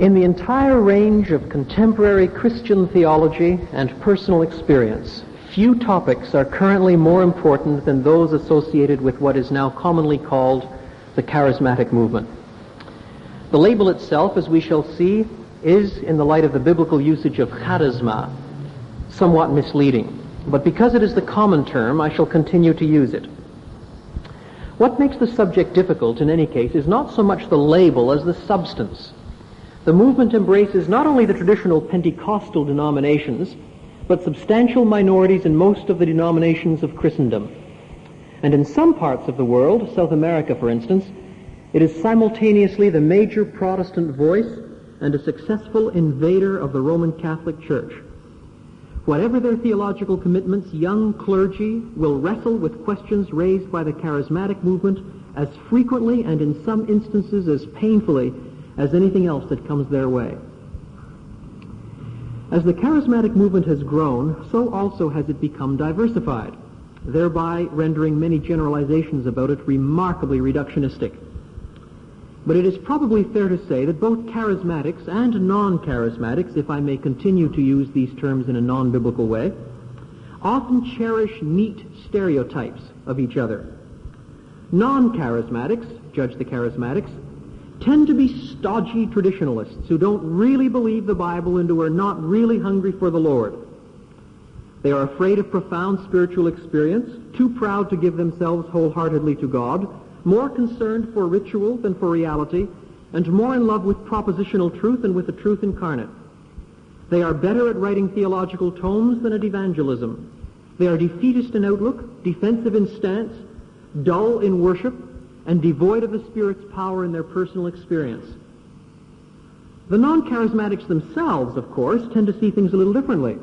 In the entire range of contemporary Christian theology and personal experience, few topics are currently more important than those associated with what is now commonly called the charismatic movement. The label itself, as we shall see, is, in the light of the biblical usage of charisma, somewhat misleading. But because it is the common term, I shall continue to use it. What makes the subject difficult, in any case, is not so much the label as the substance. The movement embraces not only the traditional Pentecostal denominations, but substantial minorities in most of the denominations of Christendom. And in some parts of the world, South America for instance, it is simultaneously the major Protestant voice and a successful invader of the Roman Catholic Church. Whatever their theological commitments, young clergy will wrestle with questions raised by the charismatic movement as frequently and in some instances as painfully as anything else that comes their way. As the charismatic movement has grown, so also has it become diversified, thereby rendering many generalizations about it remarkably reductionistic. But it is probably fair to say that both charismatics and non-charismatics, if I may continue to use these terms in a non-biblical way, often cherish neat stereotypes of each other. Non-charismatics, judge the charismatics, tend to be stodgy traditionalists who don't really believe the Bible and who are not really hungry for the Lord. They are afraid of profound spiritual experience, too proud to give themselves wholeheartedly to God, more concerned for ritual than for reality, and more in love with propositional truth than with the truth incarnate. They are better at writing theological tomes than at evangelism. They are defeatist in outlook, defensive in stance, dull in worship, and devoid of the Spirit's power in their personal experience. The non-charismatics themselves, of course, tend to see things a little differently.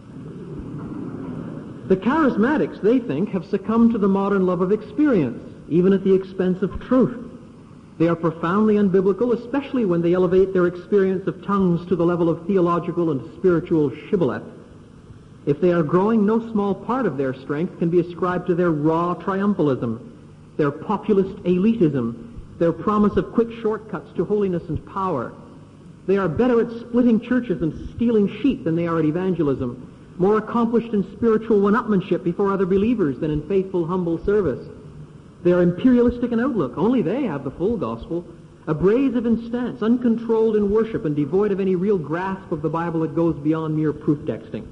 The charismatics, they think, have succumbed to the modern love of experience, even at the expense of truth. They are profoundly unbiblical, especially when they elevate their experience of tongues to the level of theological and spiritual shibboleth. If they are growing, no small part of their strength can be ascribed to their raw triumphalism, their populist elitism, their promise of quick shortcuts to holiness and power. They are better at splitting churches and stealing sheep than they are at evangelism, more accomplished in spiritual one-upmanship before other believers than in faithful, humble service. They are imperialistic in outlook. Only they have the full gospel. Abrasive in stance, uncontrolled in worship, and devoid of any real grasp of the Bible that goes beyond mere proof texting.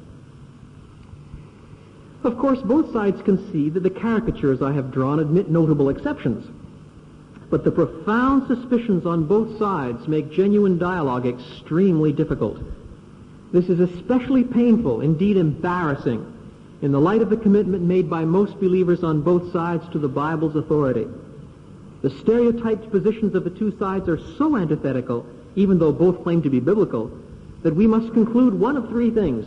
Of course, both sides concede that the caricatures I have drawn admit notable exceptions. But the profound suspicions on both sides make genuine dialogue extremely difficult. This is especially painful, indeed embarrassing, in the light of the commitment made by most believers on both sides to the Bible's authority. The stereotyped positions of the two sides are so antithetical, even though both claim to be biblical, that we must conclude one of three things.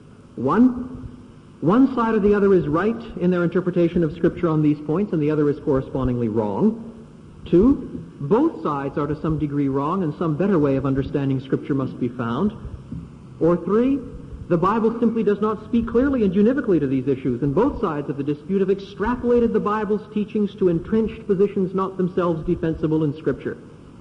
One side or the other is right in their interpretation of Scripture on these points, and the other is correspondingly wrong. 2, both sides are to some degree wrong, and some better way of understanding Scripture must be found. Or 3, the Bible simply does not speak clearly and univocally to these issues, and both sides of the dispute have extrapolated the Bible's teachings to entrenched positions not themselves defensible in Scripture.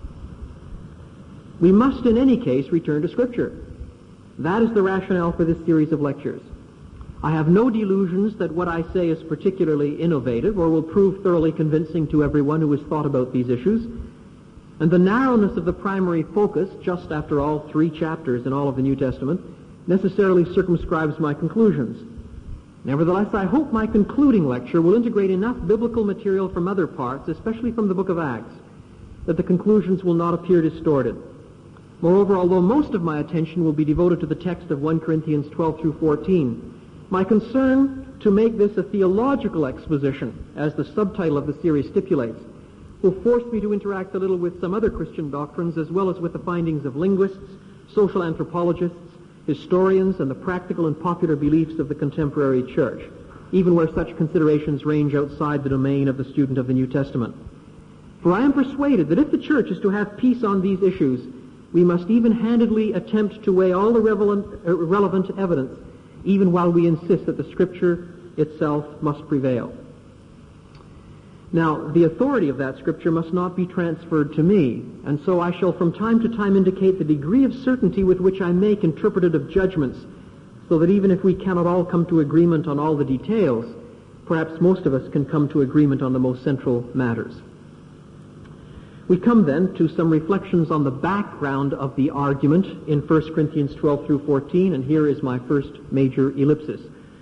We must in any case return to Scripture. That is the rationale for this series of lectures. I have no delusions that what I say is particularly innovative or will prove thoroughly convincing to everyone who has thought about these issues. And the narrowness of the primary focus, just after all 3 chapters in all of the New Testament, necessarily circumscribes my conclusions. Nevertheless, I hope my concluding lecture will integrate enough biblical material from other parts, especially from the book of Acts, that the conclusions will not appear distorted. Moreover, although most of my attention will be devoted to the text of 1 Corinthians 12 through 14, my concern to make this a theological exposition, as the subtitle of the series stipulates, will force me to interact a little with some other Christian doctrines, as well as with the findings of linguists, social anthropologists, historians, and the practical and popular beliefs of the contemporary church, even where such considerations range outside the domain of the student of the New Testament. For I am persuaded that if the church is to have peace on these issues, we must even-handedly attempt to weigh all the relevant evidence, even while we insist that the Scripture itself must prevail. Now, the authority of that Scripture must not be transferred to me, and so I shall from time to time indicate the degree of certainty with which I make interpretative judgments, so that even if we cannot all come to agreement on all the details, perhaps most of us can come to agreement on the most central matters. We come then to some reflections on the background of the argument in 1 Corinthians 12 through 14, and here is my first major ellipsis.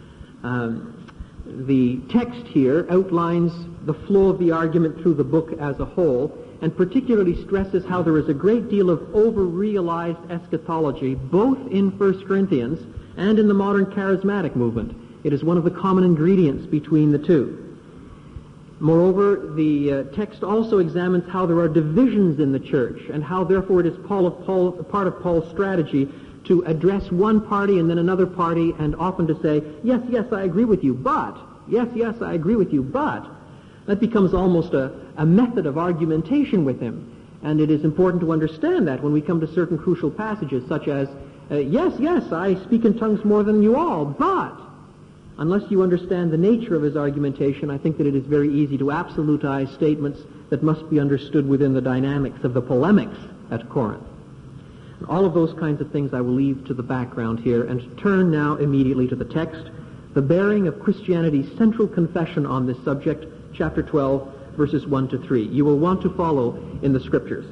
The text here outlines the flow of the argument through the book as a whole, and particularly stresses how there is a great deal of over-realized eschatology both in 1 Corinthians and in the modern charismatic movement. It is one of the common ingredients between the two. Moreover, the text also examines how there are divisions in the church, and how therefore it is part of Paul's strategy to address one party and then another party, and often to say, yes, yes, I agree with you, but, yes, yes, I agree with you, but. That becomes almost a method of argumentation with him. And it is important to understand that when we come to certain crucial passages, such as, yes, yes, I speak in tongues more than you all, but. Unless you understand the nature of his argumentation, I think that it is very easy to absolutize statements that must be understood within the dynamics of the polemics at Corinth. And all of those kinds of things I will leave to the background here and turn now immediately to the text, the bearing of Christianity's central confession on this subject, chapter 12, verses 1 to 3. You will want to follow in the Scriptures.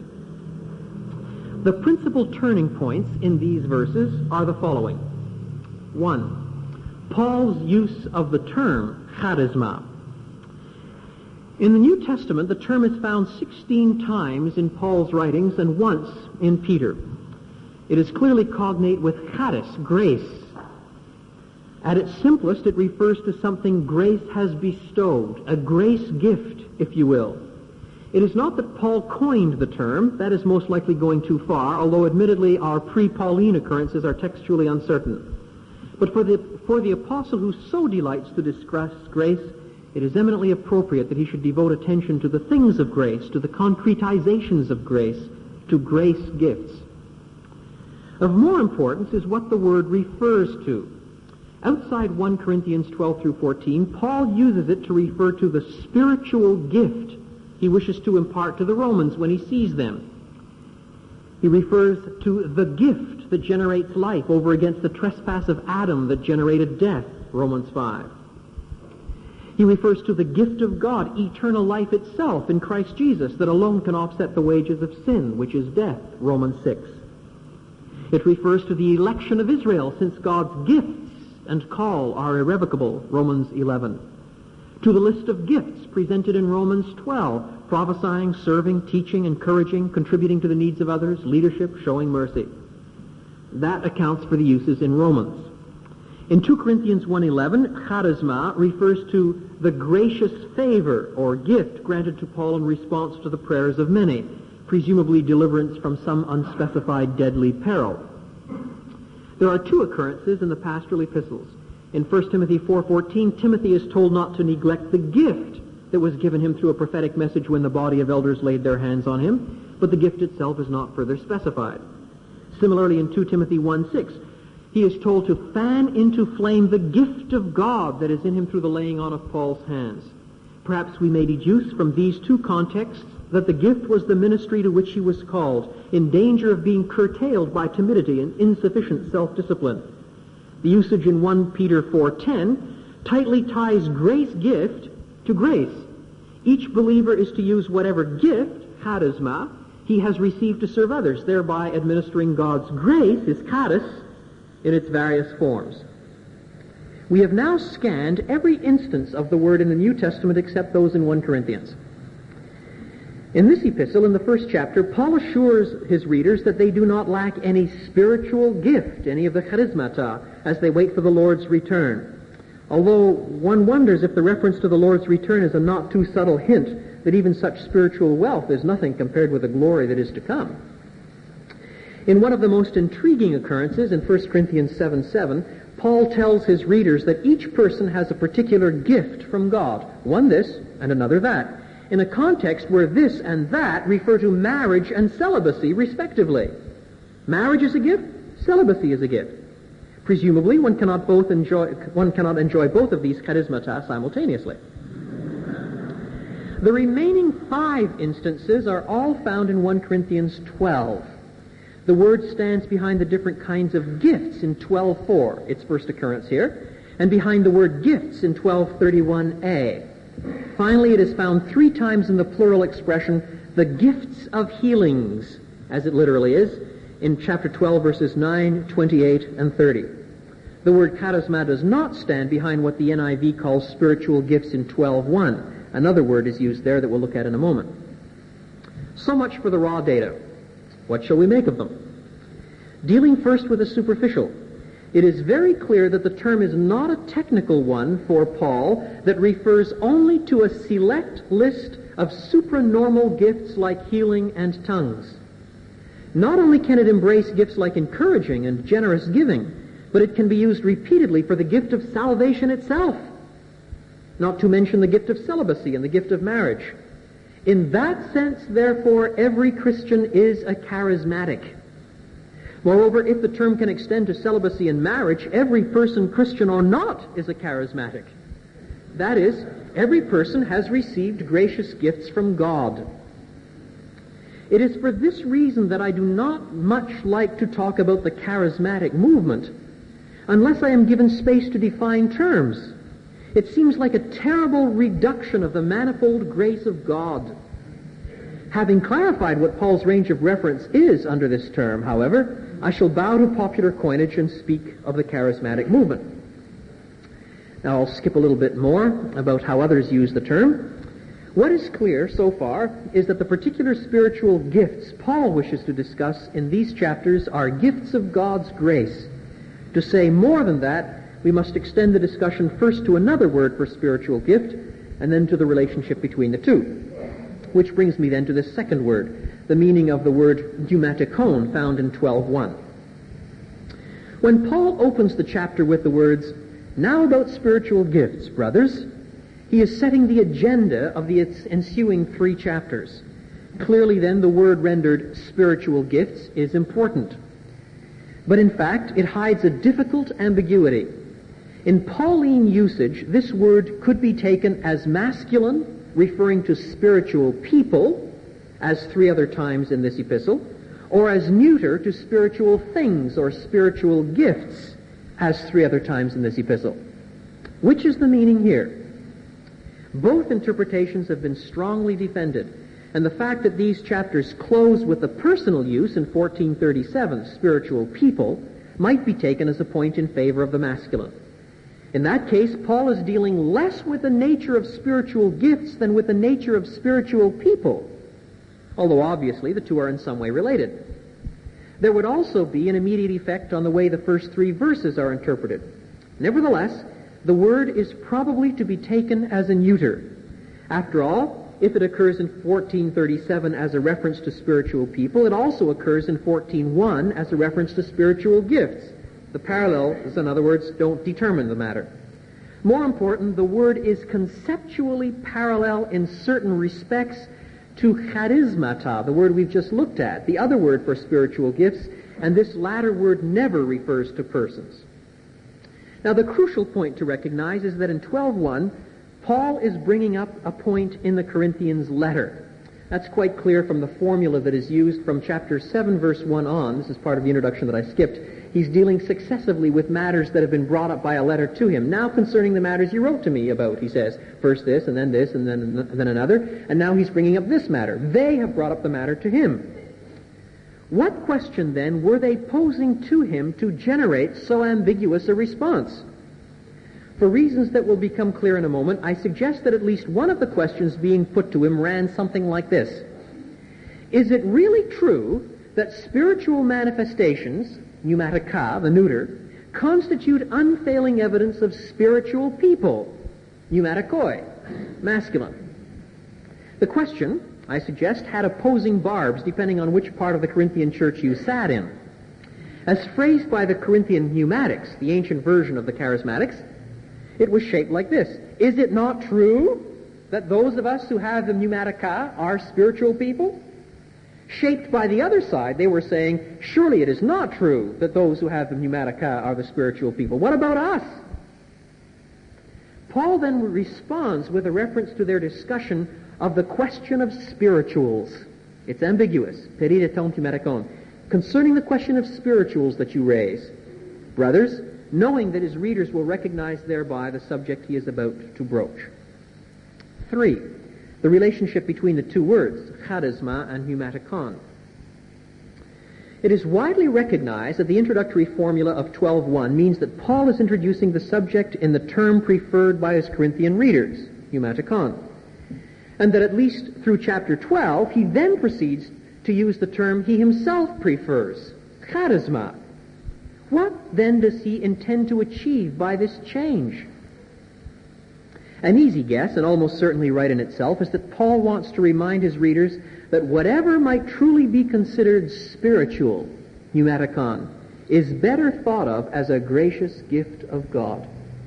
The principal turning points in these verses are the following. 1. Paul's use of the term charisma. In the New Testament, the term is found 16 times in Paul's writings and once in Peter. It is clearly cognate with charis, grace. At its simplest, it refers to something grace has bestowed, a grace gift, if you will. It is not that Paul coined the term. That is most likely going too far, although admittedly our pre-Pauline occurrences are textually uncertain. But for the apostle who so delights to discuss grace, it is eminently appropriate that he should devote attention to the things of grace, to the concretizations of grace, to grace gifts. Of more importance is what the word refers to. Outside 1 Corinthians 12 through 14, Paul uses it to refer to the spiritual gift he wishes to impart to the Romans when he sees them. He refers to the gift that generates life over against the trespass of Adam that generated death, Romans 5. He refers to the gift of God, eternal life itself in Christ Jesus, that alone can offset the wages of sin, which is death, Romans 6. It refers to the election of Israel, since God's gifts and call are irrevocable, Romans 11. To the list of gifts presented in Romans 12, prophesying, serving, teaching, encouraging, contributing to the needs of others, leadership, showing mercy. That accounts for the uses in Romans. In 2 Corinthians 1:11, charisma refers to the gracious favor or gift granted to Paul in response to the prayers of many, presumably deliverance from some unspecified deadly peril. There are two occurrences in the pastoral epistles. In 1 Timothy 4:14, Timothy is told not to neglect the gift that was given him through a prophetic message when the body of elders laid their hands on him, but the gift itself is not further specified. Similarly, in 2 Timothy 1:6, he is told to fan into flame the gift of God that is in him through the laying on of Paul's hands. Perhaps we may deduce from these two contexts that the gift was the ministry to which he was called, in danger of being curtailed by timidity and insufficient self-discipline. The usage in 1 Peter 4:10 tightly ties grace gift to grace. Each believer is to use whatever gift, charisma, he has received to serve others, thereby administering God's grace, his charis, in its various forms. We have now scanned every instance of the word in the New Testament except those in 1 Corinthians. In this epistle, in the first chapter, Paul assures his readers that they do not lack any spiritual gift, any of the charismata, as they wait for the Lord's return. Although one wonders if the reference to the Lord's return is a not too subtle hint that even such spiritual wealth is nothing compared with the glory that is to come. In one of the most intriguing occurrences, in 1 Corinthians 7:7, Paul tells his readers that each person has a particular gift from God, one this and another that, in a context where this and that refer to marriage and celibacy, respectively. Marriage is a gift, celibacy is a gift. Presumably, one cannot enjoy both of these charismata simultaneously. The remaining 5 instances are all found in 1 Corinthians 12. The word stands behind the different kinds of gifts in 12:4, its first occurrence here, and behind the word gifts in 12:31a. Finally, it is found 3 times in the plural expression, the gifts of healings, as it literally is, in chapter 12, verses 9, 28, and 30. The word charisma does not stand behind what the NIV calls spiritual gifts in 12:1. Another word is used there that we'll look at in a moment. So much for the raw data. What shall we make of them? Dealing first with the superficial, it is very clear that the term is not a technical one for Paul that refers only to a select list of supranormal gifts like healing and tongues. Not only can it embrace gifts like encouraging and generous giving, but it can be used repeatedly for the gift of salvation itself, not to mention the gift of celibacy and the gift of marriage. In that sense, therefore, every Christian is a charismatic. Moreover, if the term can extend to celibacy and marriage, every person, Christian or not, is a charismatic. That is, every person has received gracious gifts from God. It is for this reason that I do not much like to talk about the charismatic movement unless I am given space to define terms. It seems like a terrible reduction of the manifold grace of God. Having clarified what Paul's range of reference is under this term, however, I shall bow to popular coinage and speak of the charismatic movement. Now I'll skip a little bit more about how others use the term. What is clear so far is that the particular spiritual gifts Paul wishes to discuss in these chapters are gifts of God's grace. To say more than that, we must extend the discussion first to another word for spiritual gift, and then to the relationship between the two. Which brings me then to the second word, the meaning of the word pneumatikon, found in 12:1. When Paul opens the chapter with the words, "Now about spiritual gifts, brothers," he is setting the agenda of the ensuing 3 chapters. Clearly then the word rendered spiritual gifts is important. But in fact, it hides a difficult ambiguity. In Pauline usage, this word could be taken as masculine, referring to spiritual people, as 3 other times in this epistle, or as neuter to spiritual things or spiritual gifts, as 3 other times in this epistle. Which is the meaning here? Both interpretations have been strongly defended, and the fact that these chapters close with the personal use in 14:37, spiritual people, might be taken as a point in favor of the masculine. In that case, Paul is dealing less with the nature of spiritual gifts than with the nature of spiritual people, although obviously the two are in some way related. There would also be an immediate effect on the way the first 3 verses are interpreted. Nevertheless, the word is probably to be taken as a neuter. After all, if it occurs in 14:37 as a reference to spiritual people, it also occurs in 14:1 as a reference to spiritual gifts. The parallels, in other words, don't determine the matter. More important, the word is conceptually parallel in certain respects to charismata, the word we've just looked at, the other word for spiritual gifts, and this latter word never refers to persons. Now, the crucial point to recognize is that in 12:1, Paul is bringing up a point in the Corinthians letter. That's quite clear from the formula that is used from chapter 7, verse 1 on. This is part of the introduction that I skipped. He's dealing successively with matters that have been brought up by a letter to him. Now concerning the matters you wrote to me about, he says, first this, and then another, and now he's bringing up this matter. They have brought up the matter to him. What question, then, were they posing to him to generate so ambiguous a response? For reasons that will become clear in a moment, I suggest that at least one of the questions being put to him ran something like this. Is it really true that spiritual manifestations, pneumatika, the neuter, constitute unfailing evidence of spiritual people, pneumatikoi, masculine? The question, I suggest, had opposing barbs depending on which part of the Corinthian church you sat in. As phrased by the Corinthian pneumatics, the ancient version of the charismatics, it was shaped like this. Is it not true that those of us who have the pneumatika are spiritual people? Shaped by the other side, they were saying, surely it is not true that those who have the pneumatika are the spiritual people. What about us? Paul then responds with a reference to their discussion of the question of spirituals. It's ambiguous. Perideton timerakon. Concerning the question of spirituals that you raise, brothers, knowing that his readers will recognize thereby the subject he is about to broach. 3. The relationship between the two words, charisma and pneumatikon. It is widely recognized that the introductory formula of 12:1 means that Paul is introducing the subject in the term preferred by his Corinthian readers, pneumatikon, and that at least through chapter 12 he then proceeds to use the term he himself prefers, charisma. What then does he intend to achieve by this change? An easy guess, and almost certainly right in itself, is that Paul wants to remind his readers that whatever might truly be considered spiritual, pneumatikon, is better thought of as a gracious gift of God.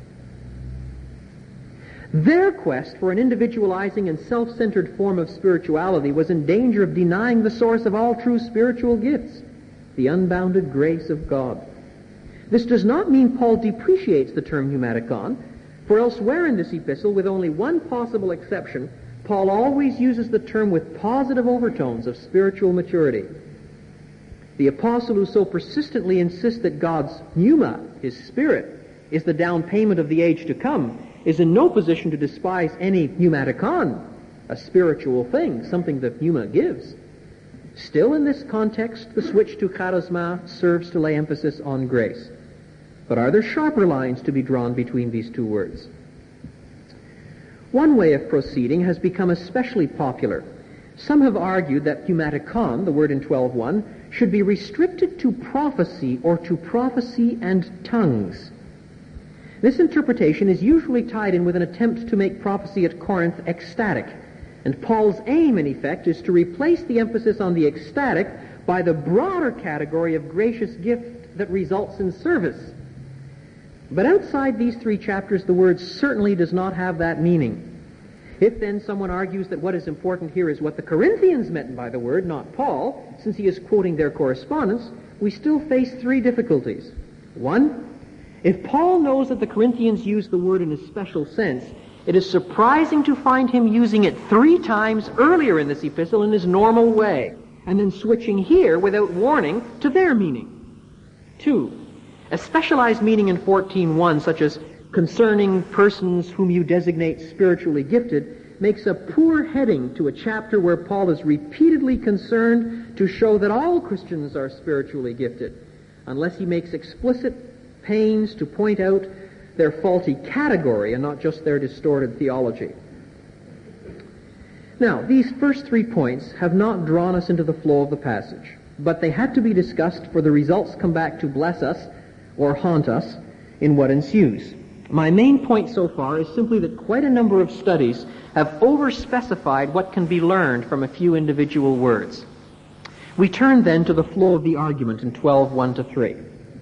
Their quest for an individualizing and self-centered form of spirituality was in danger of denying the source of all true spiritual gifts, the unbounded grace of God. This does not mean Paul depreciates the term pneumatikon, for elsewhere in this epistle, with only one possible exception, Paul always uses the term with positive overtones of spiritual maturity. The apostle who so persistently insists that God's pneuma, his spirit, is the down payment of the age to come, is in no position to despise any pneumatikon, a spiritual thing, something that pneuma gives. Still in this context, the switch to charisma serves to lay emphasis on grace. But are there sharper lines to be drawn between these two words? One way of proceeding has become especially popular. Some have argued that pneumatikon, the word in 12:1, should be restricted to prophecy or to prophecy and tongues. This interpretation is usually tied in with an attempt to make prophecy at Corinth ecstatic, and Paul's aim, in effect, is to replace the emphasis on the ecstatic by the broader category of gracious gift that results in service. But outside these 3 chapters, the word certainly does not have that meaning. If then someone argues that what is important here is what the Corinthians meant by the word, not Paul, since he is quoting their correspondence, we still face 3 difficulties. 1, if Paul knows that the Corinthians use the word in a special sense, it is surprising to find him using it 3 times earlier in this epistle in his normal way, and then switching here without warning to their meaning. 2, a specialized meaning in 14:1, such as concerning persons whom you designate spiritually gifted, makes a poor heading to a chapter where Paul is repeatedly concerned to show that all Christians are spiritually gifted, unless he makes explicit pains to point out their faulty category and not just their distorted theology. Now, these first 3 points have not drawn us into the flow of the passage, but they had to be discussed for the results come back to bless us or haunt us in what ensues. My main point so far is simply that quite a number of studies have overspecified what can be learned from a few individual words. We turn then to the flow of the argument in 12:1-3.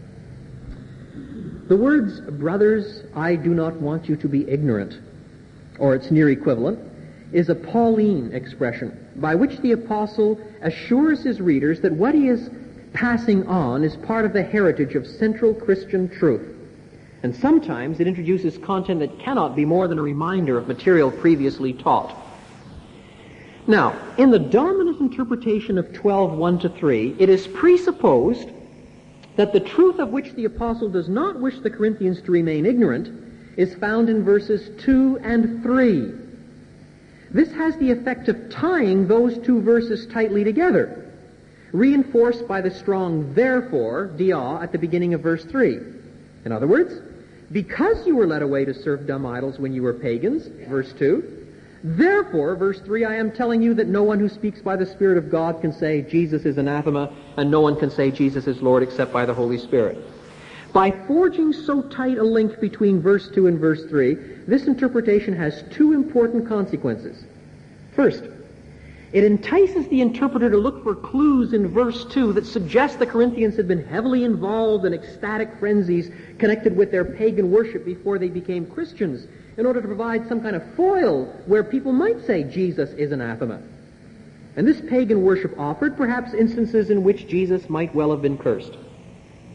The words, brothers, I do not want you to be ignorant, or its near equivalent, is a Pauline expression by which the apostle assures his readers that what he is passing on is part of the heritage of central Christian truth. And sometimes it introduces content that cannot be more than a reminder of material previously taught. Now, in the dominant interpretation of 12:1-3, it is presupposed that the truth of which the apostle does not wish the Corinthians to remain ignorant is found in verses 2 and 3. This has the effect of tying those 2 verses tightly together, reinforced by the strong therefore, dia, at the beginning of verse 3. In other words, because you were led away to serve dumb idols when you were pagans, verse 2, therefore, verse 3, I am telling you that no one who speaks by the Spirit of God can say Jesus is anathema, and no one can say Jesus is Lord except by the Holy Spirit. By forging so tight a link between verse 2 and verse 3, this interpretation has 2 important consequences. First, it entices the interpreter to look for clues in verse 2 that suggest the Corinthians had been heavily involved in ecstatic frenzies connected with their pagan worship before they became Christians, in order to provide some kind of foil where people might say Jesus is anathema. And this pagan worship offered perhaps instances in which Jesus might well have been cursed.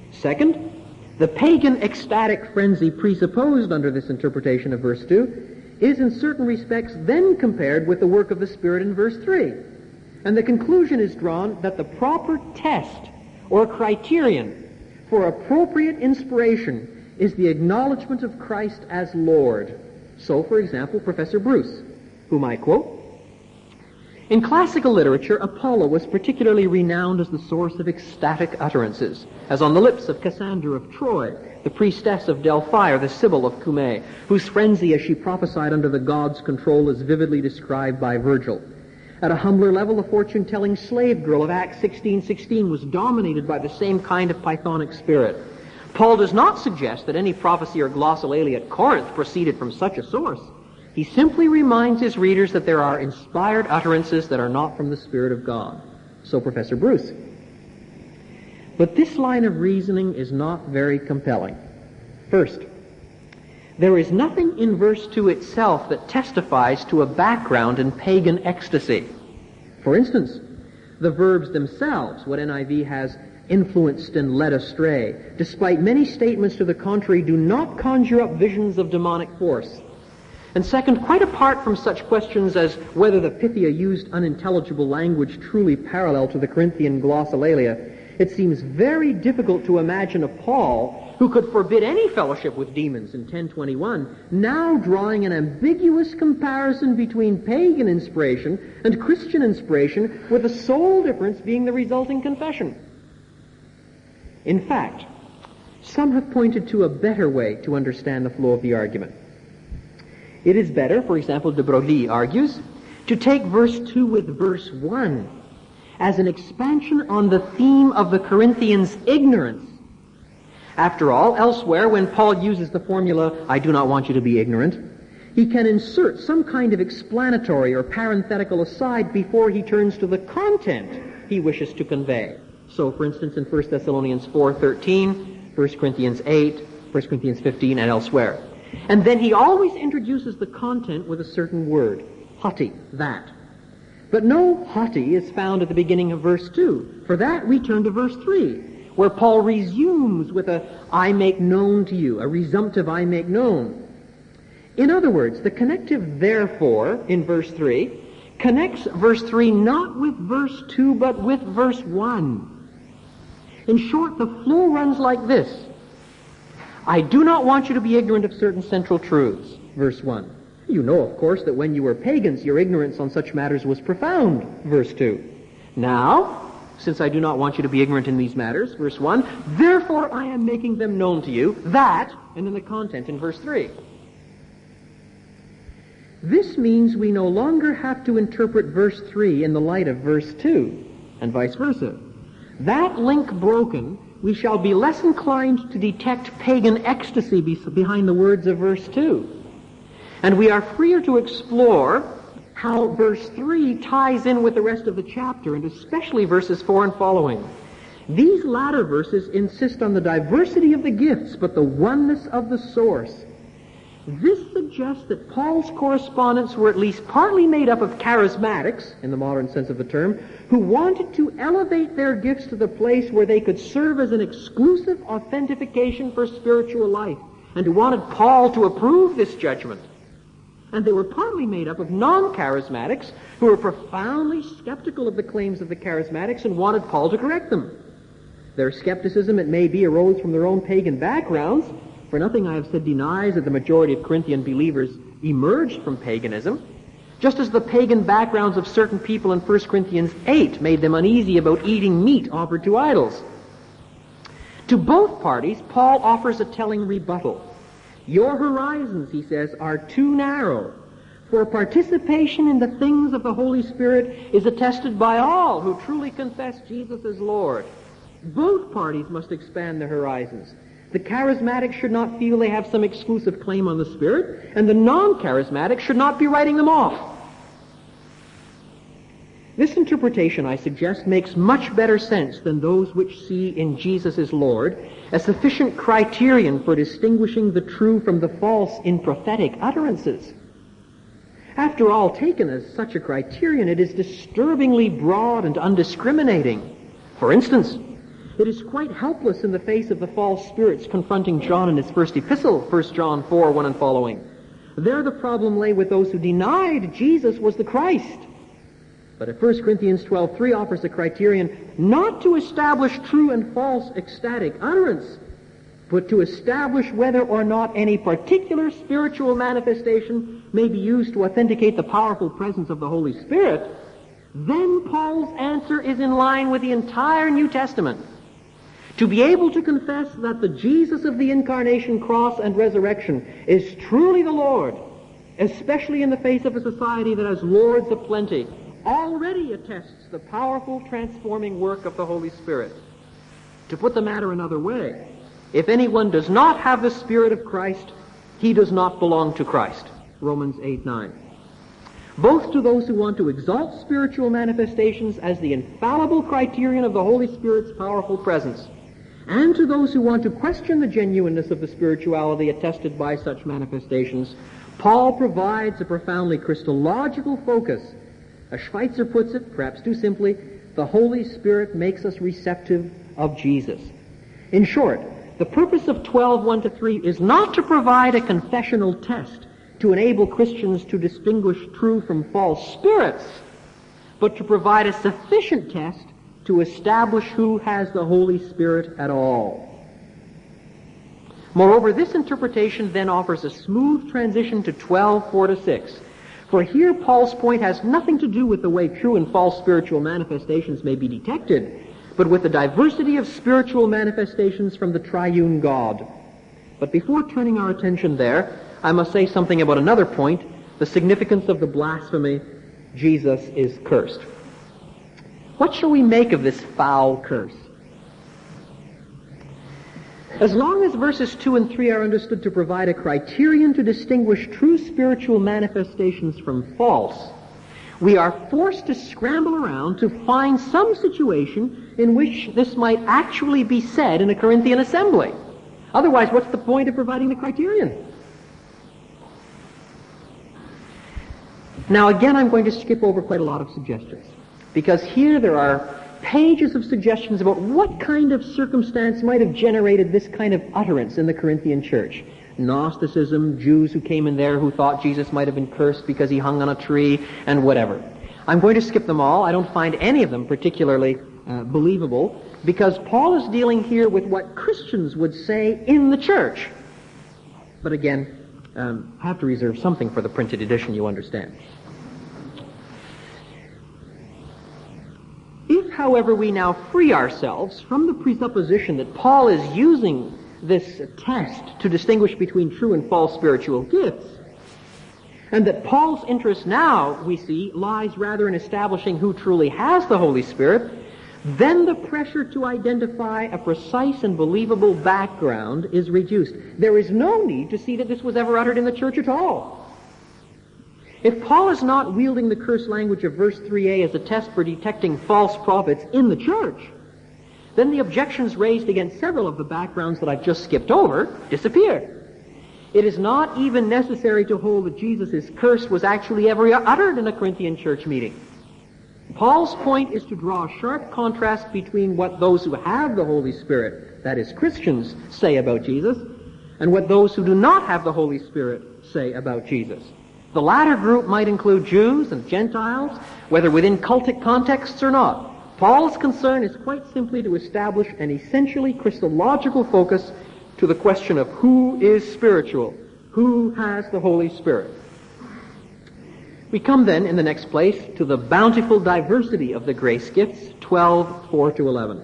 Second, the pagan ecstatic frenzy presupposed under this interpretation of verse 2 is in certain respects then compared with the work of the Spirit in verse 3. And the conclusion is drawn that the proper test or criterion for appropriate inspiration is the acknowledgement of Christ as Lord. So, for example, Professor Bruce, whom I quote, "In classical literature, Apollo was particularly renowned as the source of ecstatic utterances, as on the lips of Cassandra of Troy, the priestess of Delphi, or the Sibyl of Cumae, whose frenzy as she prophesied under the god's control is vividly described by Virgil. At a humbler level, the fortune-telling slave girl of Acts 16:16 was dominated by the same kind of Pythonic spirit. Paul does not suggest that any prophecy or glossolalia at Corinth proceeded from such a source. He simply reminds his readers that there are inspired utterances that are not from the Spirit of God." So Professor Bruce. But this line of reasoning is not very compelling. First, there is nothing in verse 2 itself that testifies to a background in pagan ecstasy. For instance, the verbs themselves, what NIV has influenced and led astray, despite many statements to the contrary, do not conjure up visions of demonic force. And second, quite apart from such questions as whether the Pythia used unintelligible language truly parallel to the Corinthian glossolalia, it seems very difficult to imagine a Paul who could forbid any fellowship with demons in 10:21, now drawing an ambiguous comparison between pagan inspiration and Christian inspiration, with the sole difference being the resulting confession. In fact, some have pointed to a better way to understand the flow of the argument. It is better, for example, de Broglie argues, to take verse 2 with verse 1 as an expansion on the theme of the Corinthians' ignorance. After all, elsewhere, when Paul uses the formula, "I do not want you to be ignorant," he can insert some kind of explanatory or parenthetical aside before he turns to the content he wishes to convey. So, for instance, in 1 Thessalonians 4:13, 1 Corinthians 8, 1 Corinthians 15, and elsewhere. And then he always introduces the content with a certain word, hoti, that. But no hoti is found at the beginning of verse 2. For that, we turn to verse 3, where Paul resumes with a "I make known to you," a resumptive "I make known." In other words, the connective "therefore" in verse 3 connects verse 3 not with verse 2, but with verse 1. In short, the flow runs like this. "I do not want you to be ignorant of certain central truths," verse 1. "You know, of course, that when you were pagans, your ignorance on such matters was profound," verse 2. "Now, since I do not want you to be ignorant in these matters," verse 1, "therefore I am making them known to you," that, and then the content in verse 3. This means we no longer have to interpret verse 3 in the light of verse 2, and vice versa. That link broken, we shall be less inclined to detect pagan ecstasy behind the words of verse 2. And we are freer to explore how verse 3 ties in with the rest of the chapter, and especially verses 4 and following. These latter verses insist on the diversity of the gifts, but the oneness of the source. This suggests that Paul's correspondents were at least partly made up of charismatics, in the modern sense of the term, who wanted to elevate their gifts to the place where they could serve as an exclusive authentication for spiritual life, and who wanted Paul to approve this judgment. And they were partly made up of non-charismatics who were profoundly skeptical of the claims of the charismatics and wanted Paul to correct them. Their skepticism, it may be, arose from their own pagan backgrounds, for nothing I have said denies that the majority of Corinthian believers emerged from paganism, just as the pagan backgrounds of certain people in 1 Corinthians 8 made them uneasy about eating meat offered to idols. To both parties, Paul offers a telling rebuttal. Your horizons, he says, are too narrow, for participation in the things of the Holy Spirit is attested by all who truly confess Jesus as Lord. Both parties must expand their horizons. The charismatics should not feel they have some exclusive claim on the Spirit, and the non-charismatics should not be writing them off. This interpretation, I suggest, makes much better sense than those which see in Jesus as Lord a sufficient criterion for distinguishing the true from the false in prophetic utterances. After all, taken as such a criterion, it is disturbingly broad and undiscriminating. For instance, it is quite helpless in the face of the false spirits confronting John in his first epistle, 1 John 4:1 and following. There the problem lay with those who denied Jesus was the Christ. But if 1 Corinthians 12:3 offers a criterion not to establish true and false ecstatic utterance, but to establish whether or not any particular spiritual manifestation may be used to authenticate the powerful presence of the Holy Spirit, then Paul's answer is in line with the entire New Testament. To be able to confess that the Jesus of the incarnation, cross, and resurrection is truly the Lord, especially in the face of a society that has lords aplenty, already attests the powerful transforming work of the Holy Spirit. To put the matter another way, if anyone does not have the Spirit of Christ, he does not belong to Christ. Romans 8:9. Both to those who want to exalt spiritual manifestations as the infallible criterion of the Holy Spirit's powerful presence, and to those who want to question the genuineness of the spirituality attested by such manifestations, Paul provides a profoundly Christological focus. As Schweitzer puts it, perhaps too simply, the Holy Spirit makes us receptive of Jesus. In short, the purpose of 12:1-3 is not to provide a confessional test to enable Christians to distinguish true from false spirits, but to provide a sufficient test to establish who has the Holy Spirit at all. Moreover, this interpretation then offers a smooth transition to 12:4-6. For here Paul's point has nothing to do with the way true and false spiritual manifestations may be detected, but with the diversity of spiritual manifestations from the triune God. But before turning our attention there, I must say something about another point, the significance of the blasphemy, Jesus is cursed. What shall we make of this foul curse? As long as verses 2 and 3 are understood to provide a criterion to distinguish true spiritual manifestations from false, we are forced to scramble around to find some situation in which this might actually be said in a Corinthian assembly. Otherwise, what's the point of providing the criterion? Now, again, I'm going to skip over quite a lot of suggestions, because here there are pages of suggestions about what kind of circumstance might have generated this kind of utterance in the Corinthian church. Gnosticism, Jews who came in there who thought Jesus might have been cursed because he hung on a tree, and whatever. I'm going to skip them all. I don't find any of them particularly believable, because Paul is dealing here with what Christians would say in the church. But again, I have to reserve something for the printed edition, you understand. If, however, we now free ourselves from the presupposition that Paul is using this test to distinguish between true and false spiritual gifts, and that Paul's interest now, we see, lies rather in establishing who truly has the Holy Spirit, then the pressure to identify a precise and believable background is reduced. There is no need to see that this was ever uttered in the church at all. If Paul is not wielding the curse language of verse 3a as a test for detecting false prophets in the church, then the objections raised against several of the backgrounds that I've just skipped over disappear. It is not even necessary to hold that Jesus' curse was actually ever uttered in a Corinthian church meeting. Paul's point is to draw a sharp contrast between what those who have the Holy Spirit, that is Christians, say about Jesus, and what those who do not have the Holy Spirit say about Jesus. The latter group might include Jews and Gentiles, whether within cultic contexts or not. Paul's concern is quite simply to establish an essentially Christological focus to the question of who is spiritual, who has the Holy Spirit. We come then, in the next place, to the bountiful diversity of the grace gifts, 12:4-11.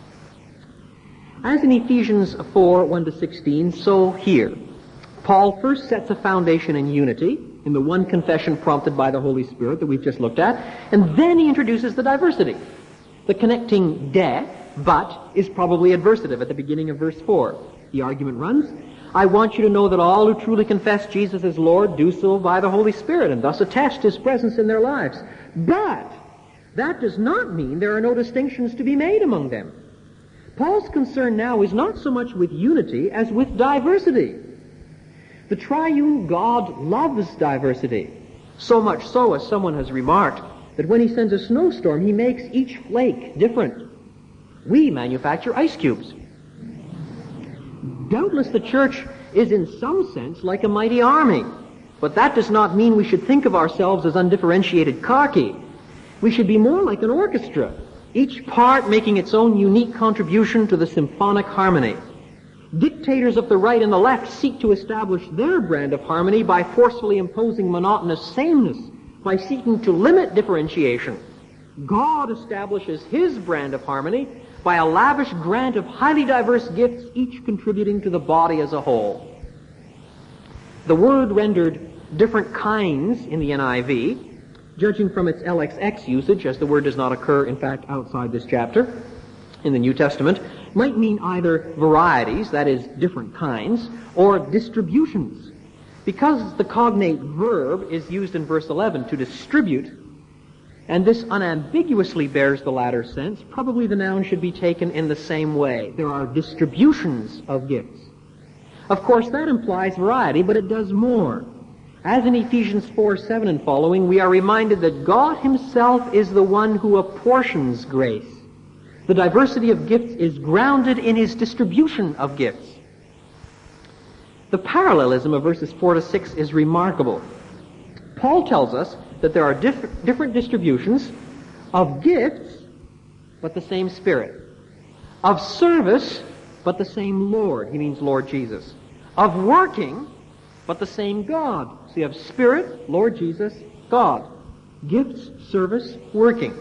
As in Ephesians 4:1-16, so here. Paul first sets a foundation in unity, in the one confession prompted by the Holy Spirit that we've just looked at, and then he introduces the diversity. The connecting but is probably adversative at the beginning of verse 4. The argument runs, I want you to know that all who truly confess Jesus as Lord do so by the Holy Spirit, and thus attest his presence in their lives. But that does not mean there are no distinctions to be made among them. Paul's concern now is not so much with unity as with diversity. The triune God loves diversity, so much so, as someone has remarked, that when he sends a snowstorm, he makes each flake different. We manufacture ice cubes. Doubtless the church is in some sense like a mighty army, But that does not mean we should think of ourselves as undifferentiated kaki. We should be more like an orchestra, each part making its own unique contribution to the symphonic harmony. Dictators of the right and the left seek to establish their brand of harmony by forcefully imposing monotonous sameness, by seeking to limit differentiation. God establishes his brand of harmony by a lavish grant of highly diverse gifts, each contributing to the body as a whole. The word rendered different kinds in the NIV, judging from its LXX usage, as the word does not occur, in fact, outside this chapter in the New Testament, might mean either varieties, that is, different kinds, or distributions. Because the cognate verb is used in verse 11 to distribute, and this unambiguously bears the latter sense, probably the noun should be taken in the same way. There are distributions of gifts. Of course, that implies variety, but it does more. As in Ephesians 4:7 and following, we are reminded that God himself is the one who apportions grace. The diversity of gifts is grounded in his distribution of gifts. The parallelism of verses 4 to 6 is remarkable. Paul tells us that there are different distributions of gifts, but the same Spirit. Of service, but the same Lord. He means Lord Jesus. Of working, but the same God. So you have Spirit, Lord Jesus, God. Gifts, service, working.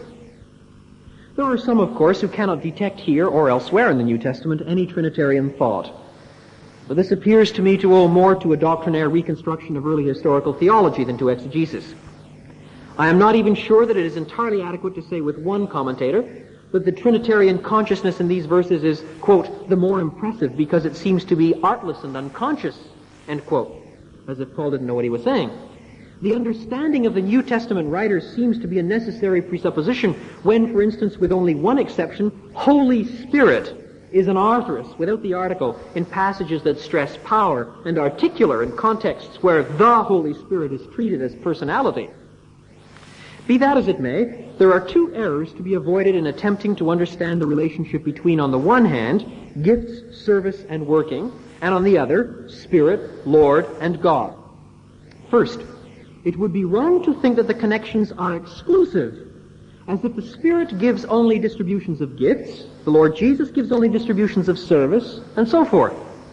There are some, of course, who cannot detect here or elsewhere in the New Testament any Trinitarian thought. But this appears to me to owe more to a doctrinaire reconstruction of early historical theology than to exegesis. I am not even sure that it is entirely adequate to say with one commentator that the Trinitarian consciousness in these verses is, quote, the more impressive because it seems to be artless and unconscious, end quote, as if Paul didn't know what he was saying. The understanding of the New Testament writers seems to be a necessary presupposition when, for instance, with only one exception, Holy Spirit is an arthrus without the article in passages that stress power, and articular in contexts where the Holy Spirit is treated as personality. Be that as it may, there are two errors to be avoided in attempting to understand the relationship between, on the one hand, gifts, service, and working, and on the other, Spirit, Lord, and God. First, it would be wrong to think that the connections are exclusive, as if the Spirit gives only distributions of gifts, the Lord Jesus gives only distributions of service, and so forth.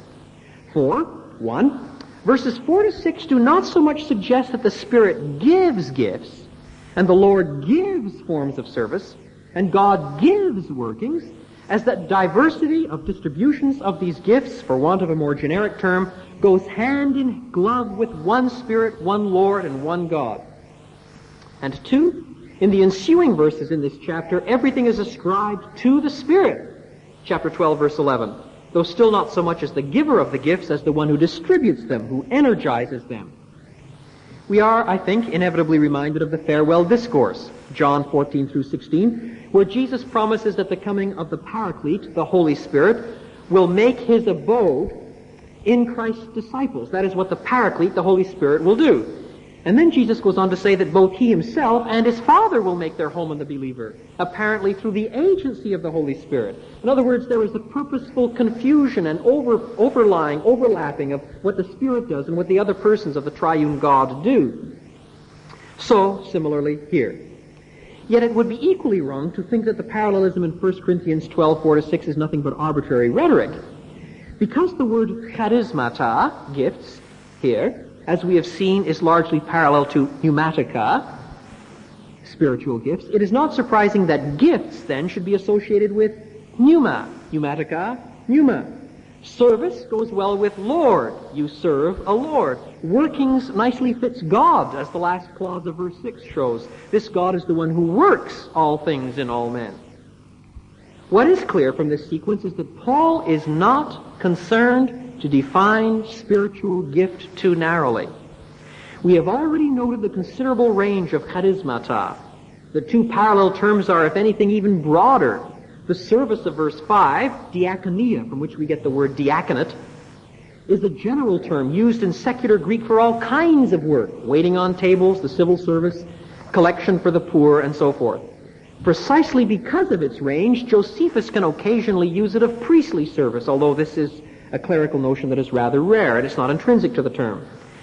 For, 1, verses 4 to 6 do not so much suggest that the Spirit gives gifts, and the Lord gives forms of service, and God gives workings, as that diversity of distributions of these gifts, for want of a more generic term, goes hand in glove with one Spirit, one Lord, and one God. And 2, in the ensuing verses in this chapter, everything is ascribed to the Spirit. Chapter 12, verse 11. Though still not so much as the giver of the gifts as the one who distributes them, who energizes them. We are, I think, inevitably reminded of the farewell discourse, John 14 through 16, where Jesus promises that the coming of the Paraclete, the Holy Spirit, will make his abode in Christ's disciples. That is what the Paraclete, the Holy Spirit, will do. And then Jesus goes on to say that both he himself and his Father will make their home in the believer, apparently through the agency of the Holy Spirit. In other words, there is a purposeful confusion and overlapping of what the Spirit does and what the other persons of the triune God do. So, similarly here. Yet it would be equally wrong to think that the parallelism in 1 Corinthians 12, 4 to 6 is nothing but arbitrary rhetoric. Because the word charismata, gifts, here, as we have seen, is largely parallel to pneumatica, spiritual gifts, it is not surprising that gifts, then, should be associated with pneuma, pneumatica, pneuma. Service goes well with Lord. You serve a Lord. Workings nicely fits God, as the last clause of verse 6 shows. This God is the one who works all things in all men. What is clear from this sequence is that Paul is not concerned to define spiritual gift too narrowly. We have already noted the considerable range of charismata. The two parallel terms are, if anything, even broader. The service of verse 5, diakonia, from which we get the word diaconate, is a general term used in secular Greek for all kinds of work, waiting on tables, the civil service, collection for the poor, and so forth. Precisely because of its range, Josephus can occasionally use it of priestly service, although this is a clerical notion that is rather rare, and it's not intrinsic to the term.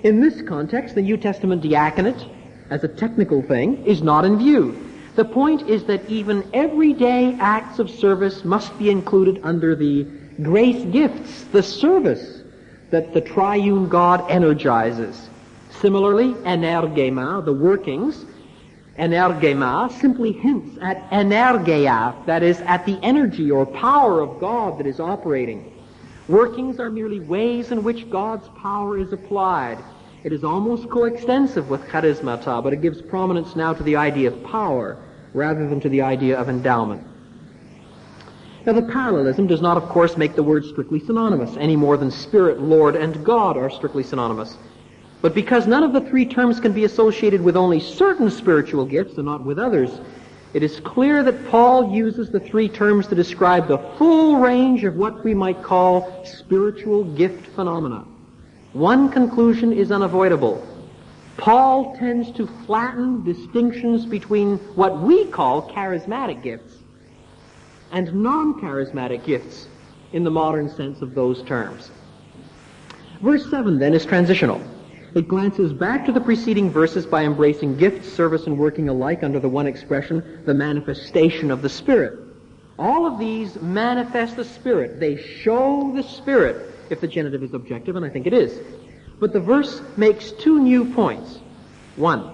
In this context, the New Testament diaconate, as a technical thing, is not in view. The point is that even everyday acts of service must be included under the grace gifts, the service that the triune God energizes. Similarly, energema, the workings, energema simply hints at energeia, that is, at the energy or power of God that is operating. Workings are merely ways in which God's power is applied. It is almost coextensive with charismata, but it gives prominence now to the idea of power rather than to the idea of endowment. Now, the parallelism does not, of course, make the words strictly synonymous, any more than Spirit, Lord, and God are strictly synonymous. But because none of the three terms can be associated with only certain spiritual gifts and not with others, it is clear that Paul uses the three terms to describe the full range of what we might call spiritual gift phenomena. One conclusion is unavoidable. Paul tends to flatten distinctions between what we call charismatic gifts and non-charismatic gifts in the modern sense of those terms. Verse 7, then, is transitional. It glances back to the preceding verses by embracing gifts, service, and working alike under the one expression, the manifestation of the Spirit. All of these manifest the Spirit. They show the Spirit, if the genitive is objective, and I think it is. But the verse makes two new points. One,